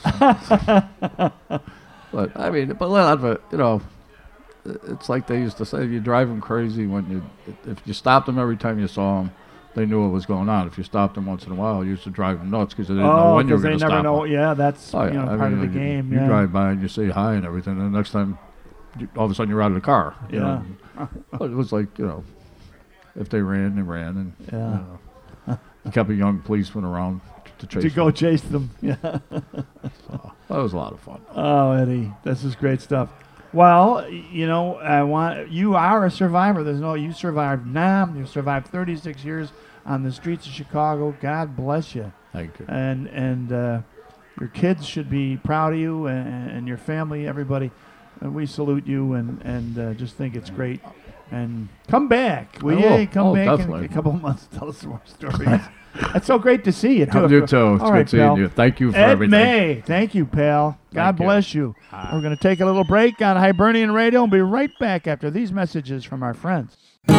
But I mean, but a lot of it, you know, it's like they used to say, you drive them crazy when you, if you stopped them every time you saw them, they knew what was going on. If you stopped them once in a while, you used to drive them nuts because they didn't know Oh, when you were because they going to never stop know. them. Yeah, that's Oh, you know yeah. I part mean, of the you, game. You yeah. drive by and you say hi and everything, and the next time, you, all of a sudden you're out of the car. You Yeah. know? But it was like, you know, if they ran, they ran, and Yeah. you know, you kept a young policeman around to chase To go them. chase them. Yeah. So, that was a lot of fun. Oh, Eddie, this is great stuff. Well, you know, I want you are a survivor. There's no you survived Nam. You survived thirty-six years on the streets of Chicago. God bless you. Thank you. And and uh, your kids should be proud of you, and, and your family, everybody. And we salute you, and and uh, just think it's great. And come back, will I you? will. Come Oh, back definitely. in a couple of months. Tell us some more stories. It's so great to see you too. You too. It's All good right, seeing pal. you. Thank you for Ed everything. May, thank you, pal. God Thank you. bless you. We're going to take a little break on Hibernian Radio and be right back after these messages from our friends.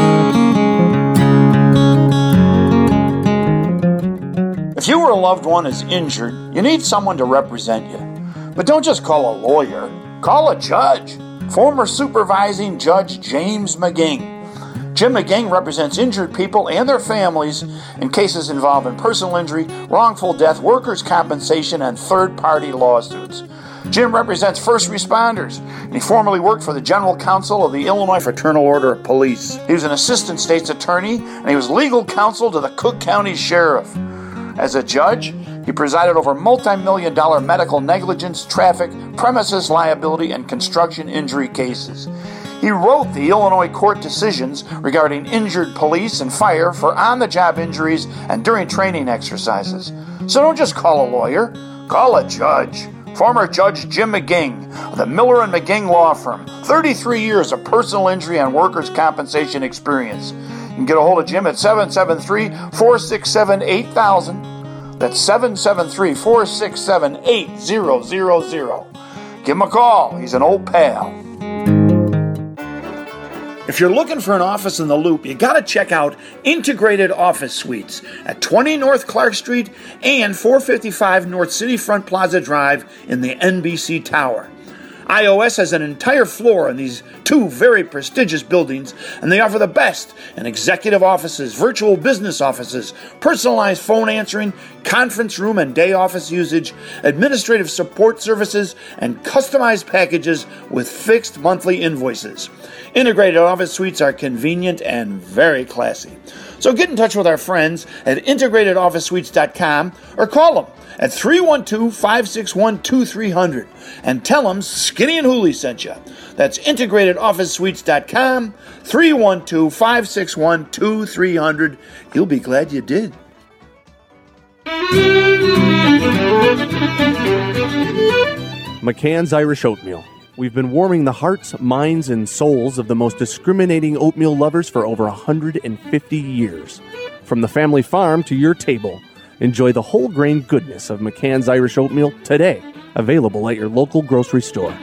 If you or a loved one is injured, you need someone to represent you. But don't just call a lawyer. Call a judge. Former supervising Judge James McGing. Jim McGing represents injured people and their families in cases involving personal injury, wrongful death, workers' compensation, and third-party lawsuits. Jim represents first responders, and he formerly worked for the General Counsel of the Illinois Fraternal Order of Police. He was an assistant state's attorney, and he was legal counsel to the Cook County Sheriff. As a judge, he presided over multi-million dollar medical negligence, traffic, premises liability, and construction injury cases. He wrote the Illinois court decisions regarding injured police and fire for on-the-job injuries and during training exercises. So don't just call a lawyer, call a judge. Former Judge Jim McGing of the Miller and McGing Law Firm. thirty-three years of personal injury and workers' compensation experience. You can get a hold of Jim at seven seven three, four six seven, eight thousand. That's seven seven three, four six seven, eight thousand. Give him a call. He's an old pal. If you're looking for an office in the Loop, you got to check out Integrated Office Suites at twenty North Clark Street and four fifty-five North City Front Plaza Drive in the N B C Tower. I O S has an entire floor in these two very prestigious buildings, and they offer the best in executive offices, virtual business offices, personalized phone answering, conference room and day office usage, administrative support services, and customized packages with fixed monthly invoices. Integrated Office Suites are convenient and very classy. So get in touch with our friends at integrated office suites dot com or call them at three one two, five six one, two three zero zero and tell them Skinny and Hooley sent you. That's integrated office suites dot com, three one two, five six one, two three zero zero. You'll be glad you did. McCann's Irish Oatmeal. We've been warming the hearts, minds, and souls of the most discriminating oatmeal lovers for over one hundred fifty years. From the family farm to your table, enjoy the whole grain goodness of McCann's Irish Oatmeal today. Available at your local grocery store.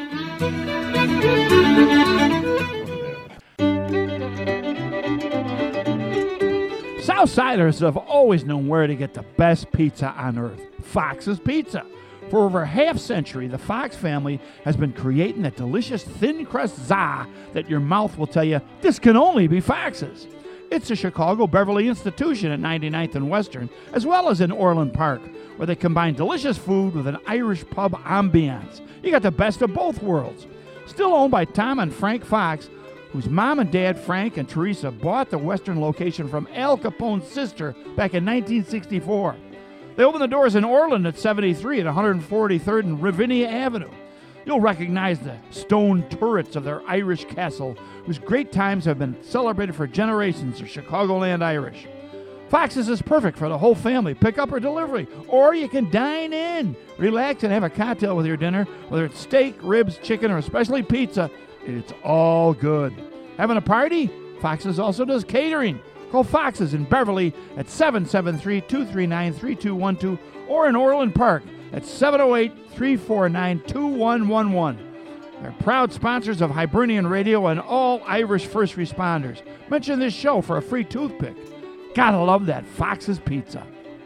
Southsiders have always known where to get the best pizza on earth. Fox's Pizza. For over half a century, the Fox family has been creating that delicious thin crust za that your mouth will tell you, this can only be Fox's. It's a Chicago Beverly institution at ninety-ninth and Western, as well as in Orland Park, where they combine delicious food with an Irish pub ambiance. You got the best of both worlds. Still owned by Tom and Frank Fox, whose mom and dad, Frank and Teresa, bought the Western location from Al Capone's sister back in nineteen sixty-four. They open the doors in Orland at seventy-three at one forty-third and Ravinia Avenue. You'll recognize the stone turrets of their Irish castle, whose great times have been celebrated for generations of Chicagoland Irish. Fox's is perfect for the whole family, pick up or delivery, or you can dine in. Relax and have a cocktail with your dinner, whether it's steak, ribs, chicken, or especially pizza. It's all good. Having a party? Fox's also does catering. Call Fox's in Beverly at seven seven three, two three nine, three two one two or in Orland Park at seven oh eight, three four nine, two one one one. They're proud sponsors of Hibernian Radio and all Irish first responders. Mention this show for a free toothpick. Gotta love that Fox's Pizza.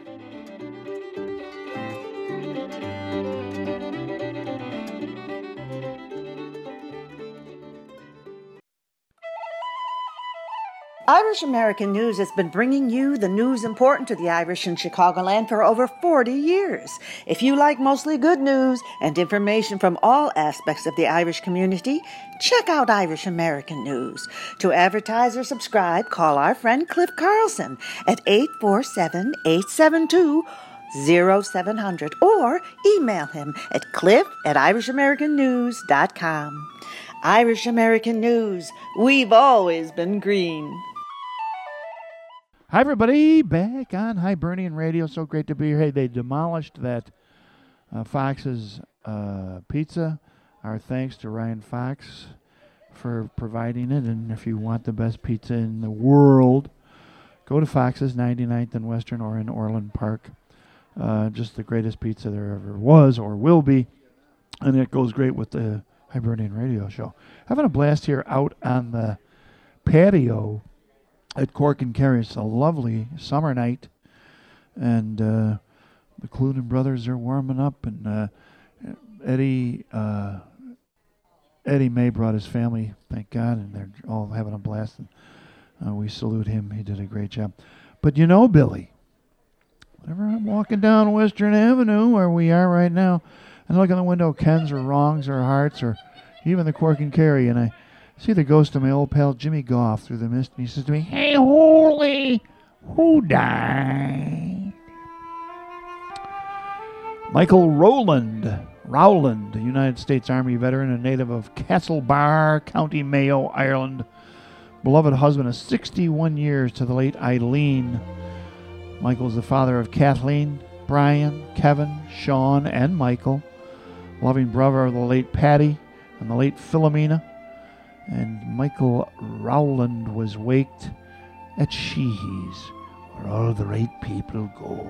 Irish American News has been bringing you the news important to the Irish in Chicagoland for over forty years. If you like mostly good news and information from all aspects of the Irish community, check out Irish American News. To advertise or subscribe, call our friend Cliff Carlson at eight four seven, eight seven two, zero seven zero zero or email him at cliff at irish american news dot com. Irish American News, we've always been green. Hi, everybody. Back on Hibernian Radio. So great to be here. Hey, they demolished that uh, Fox's uh, Pizza. Our thanks to Ryan Fox for providing it. And if you want the best pizza in the world, go to Fox's, ninety-ninth and Western, or in Orland Park. Uh, just the greatest pizza there ever was or will be. And it goes great with the Hibernian Radio Show. Having a blast here out on the patio at Cork and Kerry. It's a lovely summer night, and uh, the Clunan brothers are warming up, and uh, Eddie uh, Eddie May brought his family, thank God, and they're all having a blast, and uh, we salute him. He did a great job. But you know, Billy, whenever I'm walking down Western Avenue, where we are right now, and look in the window, Ken's or Wrongs or Hearts or even the Cork and Kerry, and I see the ghost of my old pal Jimmy Goff through the mist, and he says to me, "Hey, Holy, who died?" Michael Rowland Rowland, a United States Army veteran, a native of Castlebar, County Mayo, Ireland. Beloved husband of sixty-one years to the late Eileen. Michael's the father of Kathleen, Brian, Kevin, Sean, and Michael. Loving brother of the late Patty and the late Philomena. And Michael Rowland was waked at Sheehy's, where all the right people go.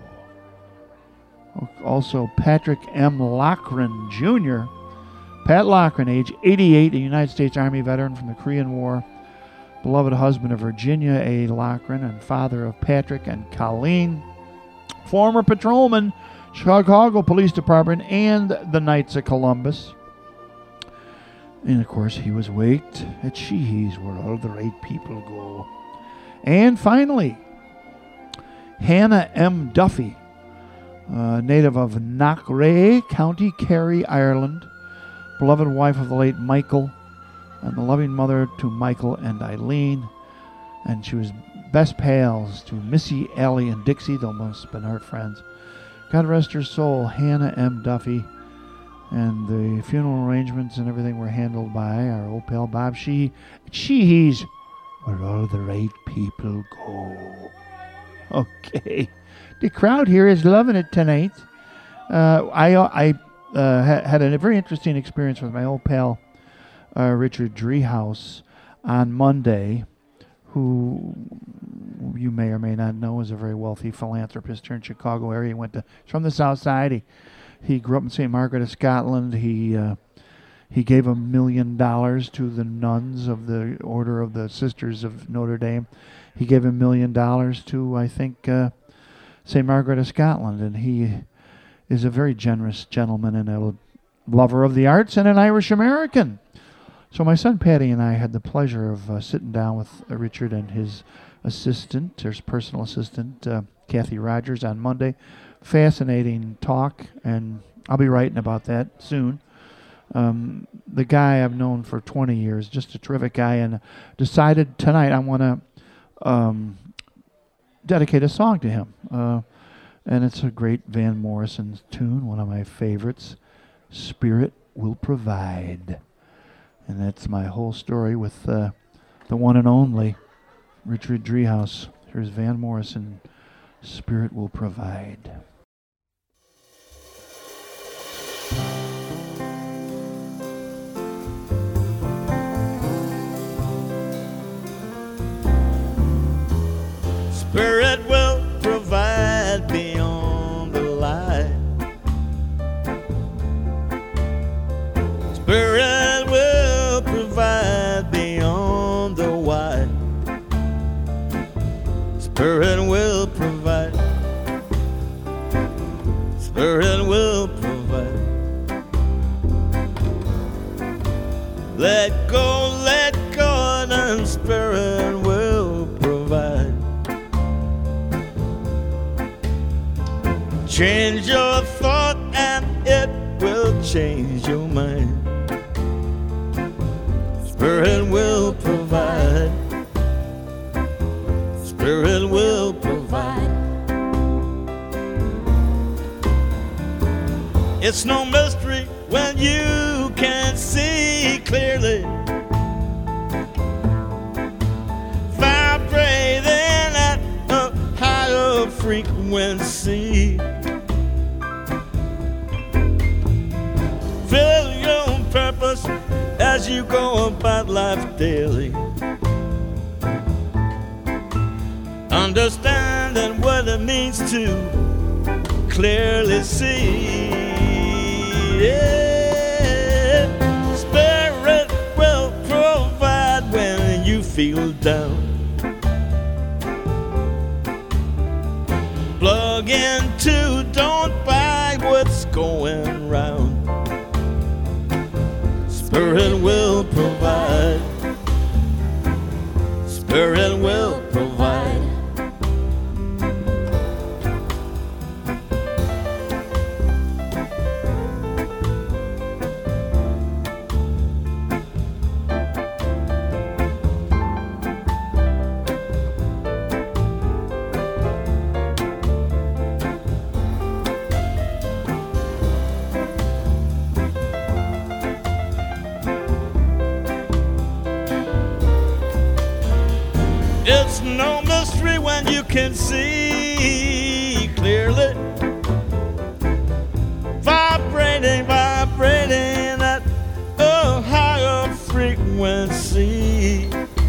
Also, Patrick M. Loughran, Junior Pat Loughran, age eighty-eight, a United States Army veteran from the Korean War. Beloved husband of Virginia A. Loughran and father of Patrick and Colleen. Former patrolman, Chicago Police Department and the Knights of Columbus. And, of course, he was waked at Sheehy's, where all the right people go. And, finally, Hannah M. Duffy, uh, native of Knockray, County Kerry, Ireland. Beloved wife of the late Michael and the loving mother to Michael and Eileen. And she was best pals to Missy, Allie, and Dixie. They must have been her friends. God rest her soul, Hannah M. Duffy. And the funeral arrangements and everything were handled by our old pal Bob Sheehy. Sheehy's, where all the right people go. Okay. The crowd here is loving it tonight. Uh, I I uh, ha- had a very interesting experience with my old pal uh, Richard Driehaus on Monday, who you may or may not know is a very wealthy philanthropist here in Chicago area. He went to he's from the South Side. He he grew up in Saint Margaret of Scotland. He uh, he gave a million dollars to the nuns of the Order of the Sisters of Notre Dame. He gave a million dollars to, I think, uh, Saint Margaret of Scotland, and he is a very generous gentleman and a lover of the arts and an Irish American. So my son Patty and I had the pleasure of uh, sitting down with uh, Richard and his assistant, his personal assistant, uh, Kathy Rogers, on Monday. Fascinating talk, and I'll be writing about that soon. Um, the guy I've known for twenty years, just a terrific guy, and decided tonight I want to um, dedicate a song to him. Uh, and it's a great Van Morrison tune, one of my favorites, Spirit Will Provide. And that's my whole story with uh, the one and only Richard Driehaus. Here's Van Morrison, Spirit Will Provide. Spirit will provide beyond the light. Spirit will provide beyond the wide. Spirit will provide. Spirit will provide. Let go, let go, and Spirit will provide. Change your thought and it will change your mind. Spirit will provide. Spirit will provide. It's no mystery when you can see clearly. Vibrating at a higher frequency. Fill your purpose as you go about life daily. Understanding what it means to clearly see. Yeah. Spirit will provide when you feel down. Plug into, don't buy what's going round. Spirit will provide. Spirit will provide. the street when you can see clearly. Vibrating, vibrating at a higher frequency.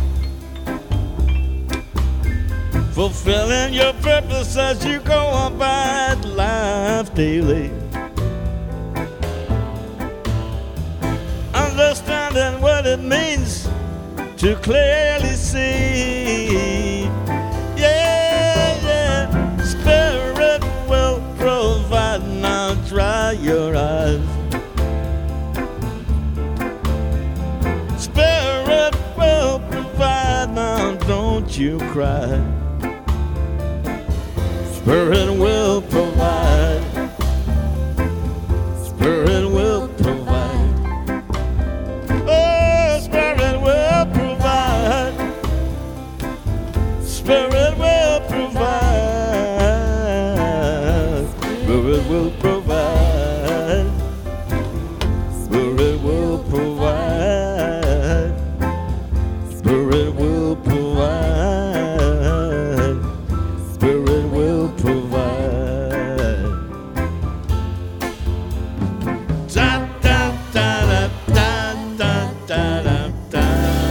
Fulfilling your purpose as you go about life daily. Understanding what it means to clearly see. Yeah, yeah, Spirit will provide, now dry your eyes. Spirit will provide, now don't you cry. Spirit will provide. Spirit will provide. Oh, Spirit will provide. Spirit will provide. Spirit will provide. Spirit will provide. Spirit will provide. Spirit will provide. Da da da da da da da da.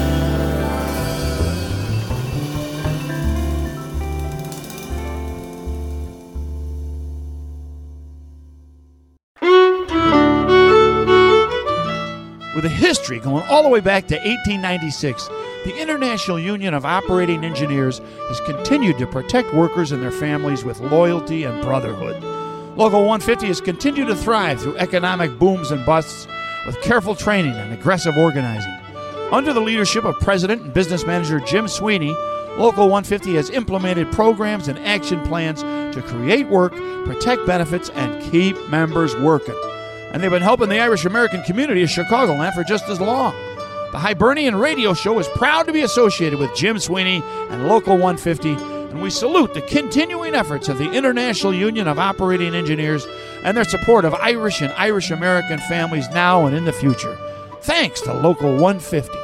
With a history going all the way back to eighteen ninety-six, the International Union of Operating Engineers has continued to protect workers and their families with loyalty and brotherhood. Local one fifty has continued to thrive through economic booms and busts with careful training and aggressive organizing. Under the leadership of President and Business Manager Jim Sweeney, Local one fifty has implemented programs and action plans to create work, protect benefits, and keep members working. And they've been helping the Irish American community of Chicagoland for just as long. The Hibernian Radio Show is proud to be associated with Jim Sweeney and Local one fifty, and we salute the continuing efforts of the International Union of Operating Engineers and their support of Irish and Irish American families now and in the future. Thanks to Local one fifty.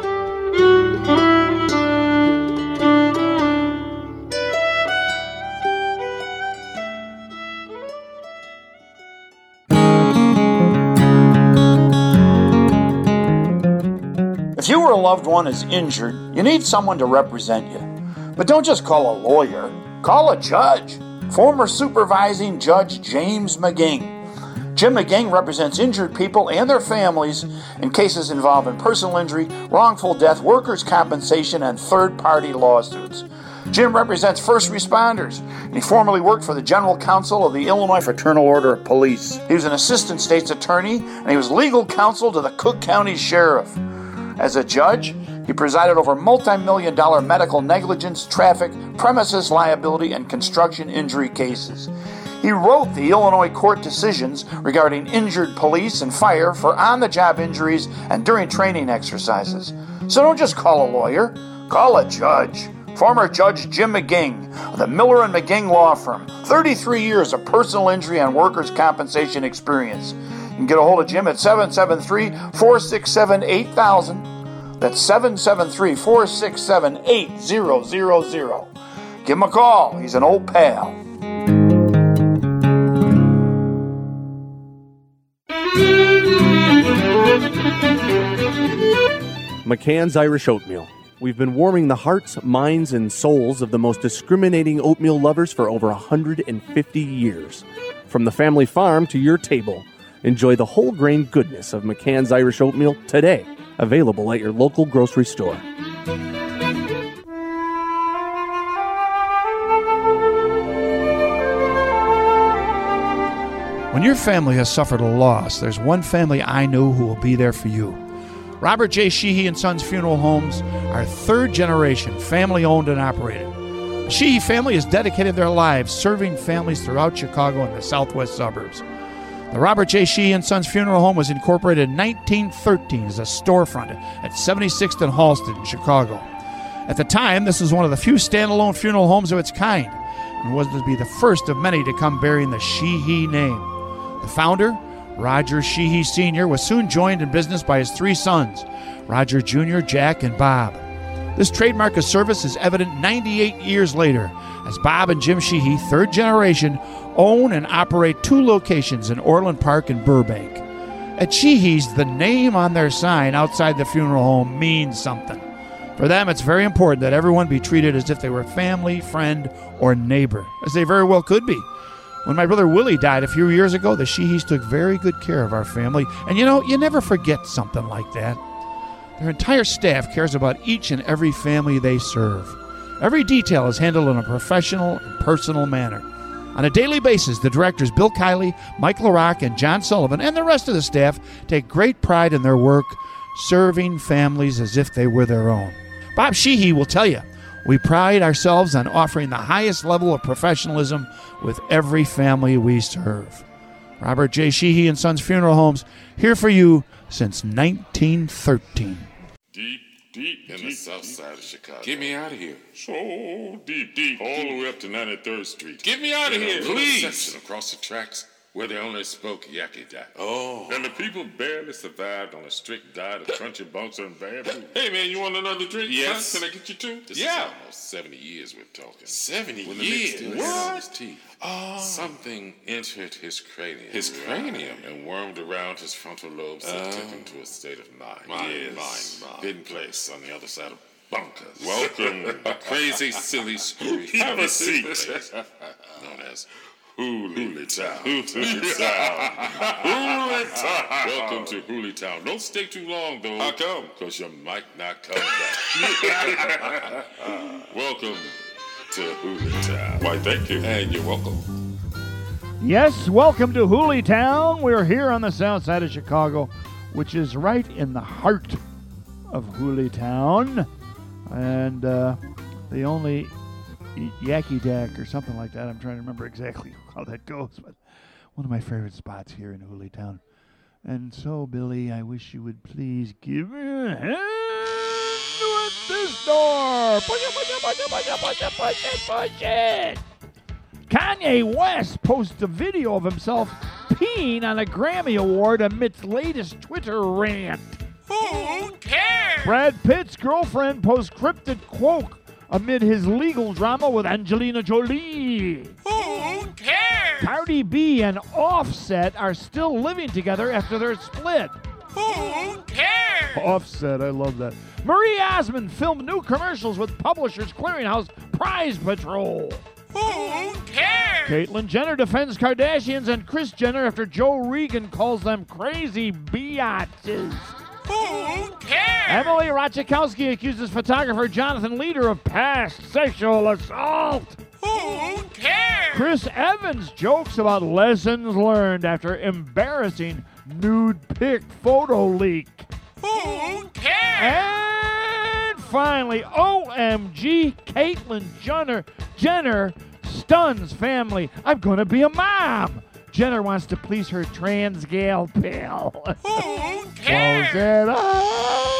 If you or a loved one is injured, you need someone to represent you. But don't just call a lawyer. Call a judge. Former Supervising Judge James McGing. Jim McGing represents injured people and their families in cases involving personal injury, wrongful death, workers' compensation, and third-party lawsuits. Jim represents first responders, and he formerly worked for the General Counsel of the Illinois Fraternal Order of Police. He was an assistant state's attorney, and he was legal counsel to the Cook County Sheriff. As a judge, he presided over multi-million dollar medical negligence, traffic, premises liability, and construction injury cases. He wrote the Illinois court decisions regarding injured police and fire for on-the-job injuries and during training exercises. So don't just call a lawyer, call a judge. Former Judge Jim McGing of the Miller and McGing Law Firm. thirty-three years of personal injury and workers' compensation experience. You can get a hold of Jim at seven seven three, four six seven, eight thousand. That's seven seven three, four six seven, eight thousand. Give him a call. He's an old pal. McCann's Irish Oatmeal. We've been warming the hearts, minds, and souls of the most discriminating oatmeal lovers for over one hundred fifty years. From the family farm to your table, enjoy the whole grain goodness of McCann's Irish Oatmeal today. Available at your local grocery store. When your family has suffered a loss, there's one family I know who will be there for you. Robert J. Sheehy and Sons Funeral Homes are third generation, family owned and operated. The Sheehy family has dedicated their lives serving families throughout Chicago and the southwest suburbs. The Robert J. Sheehy and Sons Funeral Home was incorporated in nineteen thirteen as a storefront at seventy-sixth and Halsted in Chicago. At the time, this was one of the few standalone funeral homes of its kind and was to be the first of many to come bearing the Sheehy name. The founder, Roger Sheehy Senior, was soon joined in business by his three sons, Roger Junior, Jack, and Bob. This trademark of service is evident ninety-eight years later, as Bob and Jim Sheehy, third generation, own and operate two locations in Orland Park and Burbank. At Sheehy's, the name on their sign outside the funeral home means something. For them, it's very important that everyone be treated as if they were family, friend, or neighbor, as they very well could be. When my brother Willie died a few years ago, the Sheehys took very good care of our family. And you know, you never forget something like that. Their entire staff cares about each and every family they serve. Every detail is handled in a professional and personal manner. On a daily basis, the directors Bill Kiley, Mike LaRock, and John Sullivan, and the rest of the staff take great pride in their work, serving families as if they were their own. Bob Sheehy will tell you, we pride ourselves on offering the highest level of professionalism with every family we serve. Robert J. Sheehy and Sons Funeral Homes, here for you since nineteen thirteen. Deep, deep in the south side of Chicago. Get me out of here. So deep, deep, all the way up to ninety-third Street. Get me out of here, please. Section across the tracks where they only spoke Yakida. Oh. And the people barely survived on a strict diet of crunchy bunks and bad food. Hey, man, you want another drink? Yes. Son? Can I get you two? This yeah. is almost seventy years we're talking. seventy when the years? Still what? His teeth. Oh. Something entered his cranium. His cranium? And wormed around his frontal lobes and uh, took him to a state of mind. Mind, yes. mind, mind. Hidden place on the other side of bunkers. Welcome, crazy, silly, screwy. Have a seat. Known as Hooley Town. Hooley Town. Hooley Town. Welcome to Hooley Town. Don't stay too long, though. How come? Because you might not come back. Welcome to Hooley Town. Why, thank you. And you're welcome. Yes, welcome to Hooley Town. We're here on the south side of Chicago, which is right in the heart of Hooley Town. And uh, the only Yaki Dak or something like that. I'm trying to remember exactly how that goes, but one of my favorite spots here in Hooley Town. And so, Billy, I wish you would please give me a hand with this door. Push it, push it, push it, push it, push it, push it, push it. Kanye West posts a video of himself peeing on a Grammy Award amidst latest Twitter rant. Who cares? Brad Pitt's girlfriend posts cryptic quote amid his legal drama with Angelina Jolie. Who cares? Cardi B and Offset are still living together after their split. Who cares? Offset, I love that. Marie Osmond filmed new commercials with Publishers Clearinghouse Prize Patrol. Who cares? Caitlyn Jenner defends Kardashians and Kris Jenner after Joe Regan calls them crazy biatches. Who cares? Emily Ratajkowski accuses photographer Jonathan Leder of past sexual assault. Who cares? Chris Evans jokes about lessons learned after embarrassing nude pic photo leak. Who cares? And finally, O M G, Caitlyn Jenner, Jenner stuns family. I'm going to be a mom. Jenner wants to please her trans gal pal. Who cares? Close it up.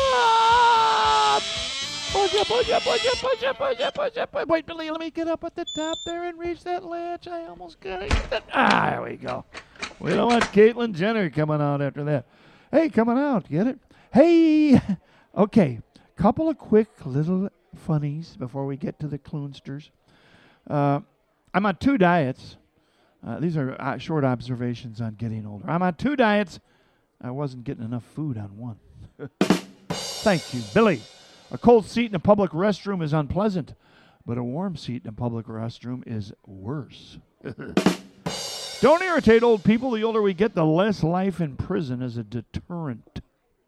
Push it, push it, push it, push it, push it, push it. Wait, Billy, let me get up at the top there and reach that latch. I almost got it. Ah, there we go. We don't want Caitlyn Jenner coming out after that. Hey, coming out. Get it? Hey. Okay, couple of quick little funnies before we get to the Clunsters. Uh, I'm on two diets. Uh, these are uh, short observations on getting older. I'm on two diets. I wasn't getting enough food on one. Thank you, Billy. A cold seat in a public restroom is unpleasant, but a warm seat in a public restroom is worse. Don't irritate old people. The older we get, the less life in prison is a deterrent.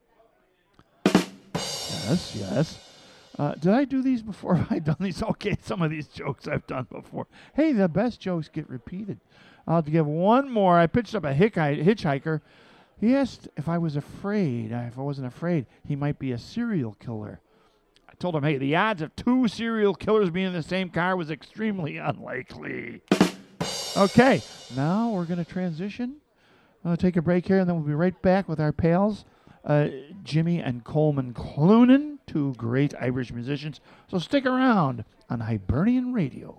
Yes, yes. Uh, did I do these before? Have I done these? Okay, some of these jokes I've done before. Hey, the best jokes get repeated. I'll have to give one more. I pitched up a hitchhiker. He asked if I was afraid. If I wasn't afraid, he might be a serial killer. I told him, hey, the odds of two serial killers being in the same car was extremely unlikely. Okay, now we're going to transition. I'll take a break here, and then we'll be right back with our pals, uh, Jimmy and Coleman Cloonan, two great Irish musicians. So stick around on Hibernian Radio.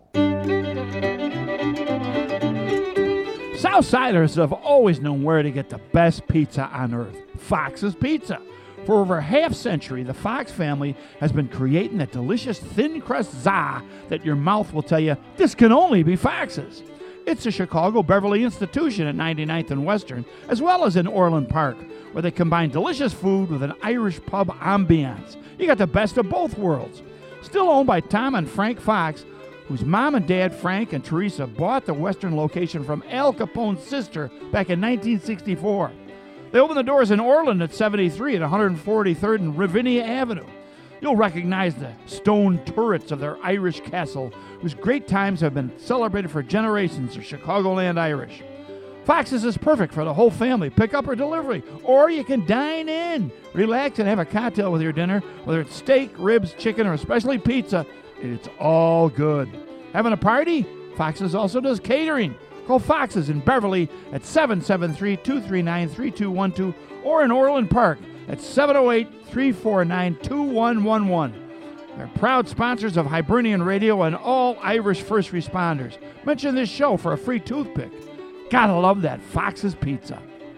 Southsiders have always known where to get the best pizza on earth. Fox's Pizza. For over a half century, the Fox family has been creating that delicious thin crust za that your mouth will tell you this can only be Fox's. It's a Chicago Beverly institution at ninety-ninth and Western, as well as in Orland Park, where they combine delicious food with an Irish pub ambiance. You got the best of both worlds. Still owned by Tom and Frank Fox, whose mom and dad, Frank and Teresa, bought the Western location from Al Capone's sister back in nineteen sixty-four. They opened the doors in Orland at seventy-three and one forty-third and Ravinia Avenue. You'll recognize the stone turrets of their Irish castle, whose great times have been celebrated for generations of Chicagoland Irish. Fox's is perfect for the whole family, pick up or delivery, or you can dine in. Relax and have a cocktail with your dinner, whether it's steak, ribs, chicken, or especially pizza. It's all good. Having a party? Fox's also does catering. Call Fox's in Beverly at seven seven three, two three nine, three two one two or in Orland Park at seven oh eight, three four nine, two one one one. They're proud sponsors of Hibernian Radio and all Irish first responders. Mention this show for a free toothpick. Gotta love that Fox's Pizza.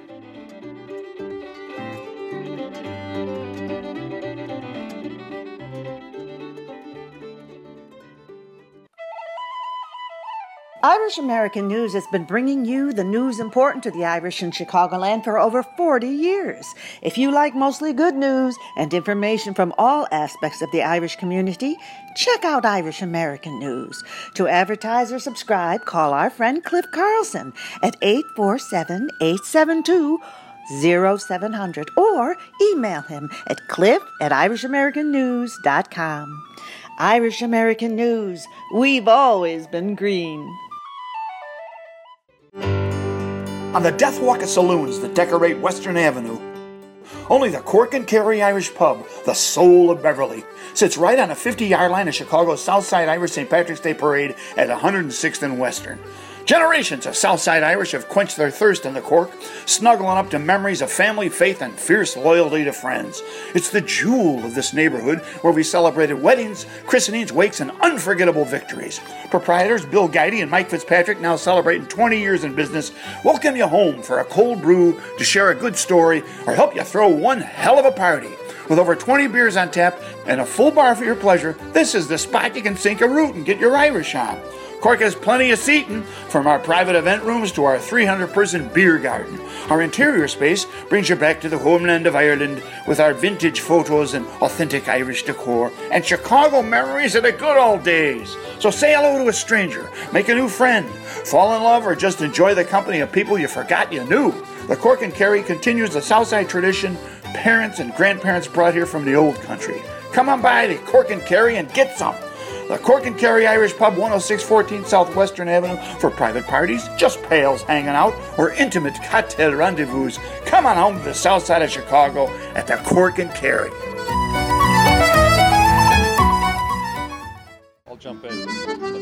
Irish American News has been bringing you the news important to the Irish in Chicagoland for over forty years. If you like mostly good news and information from all aspects of the Irish community, check out Irish American News. To advertise or subscribe, call our friend Cliff Carlson at eight four seven, eight seven two, zero seven zero zero or email him at cliff at irish american news dot com. Irish American News, we've always been green. On the Death Walk of saloons that decorate Western Avenue, only the Cork and Kerry Irish Pub, the soul of Beverly, sits right on a fifty-yard line of Chicago's Southside Irish Saint Patrick's Day Parade at one hundred sixth and Western. Generations of Southside Irish have quenched their thirst in the Cork, snuggling up to memories of family, faith, and fierce loyalty to friends. It's the jewel of this neighborhood where we celebrated weddings, christenings, wakes, and unforgettable victories. Proprietors Bill Guidey and Mike Fitzpatrick, now celebrating twenty years in business, welcome you home for a cold brew, to share a good story, or help you throw one hell of a party. With over twenty beers on tap and a full bar for your pleasure, this is the spot you can sink a root and get your Irish on. Cork has plenty of seating, from our private event rooms to our three hundred person beer garden. Our interior space brings you back to the homeland of Ireland with our vintage photos and authentic Irish decor and Chicago memories of the good old days. So say hello to a stranger, make a new friend, fall in love, or just enjoy the company of people you forgot you knew. The Cork and Kerry continues the Southside tradition parents and grandparents brought here from the old country. Come on by the Cork and Kerry and get some. The Cork and Kerry Irish Pub, one oh six fourteen South Western Avenue, for private parties, just pals hanging out, or intimate cocktail rendezvous. Come on home to the south side of Chicago at the Cork and Kerry. I'll jump in.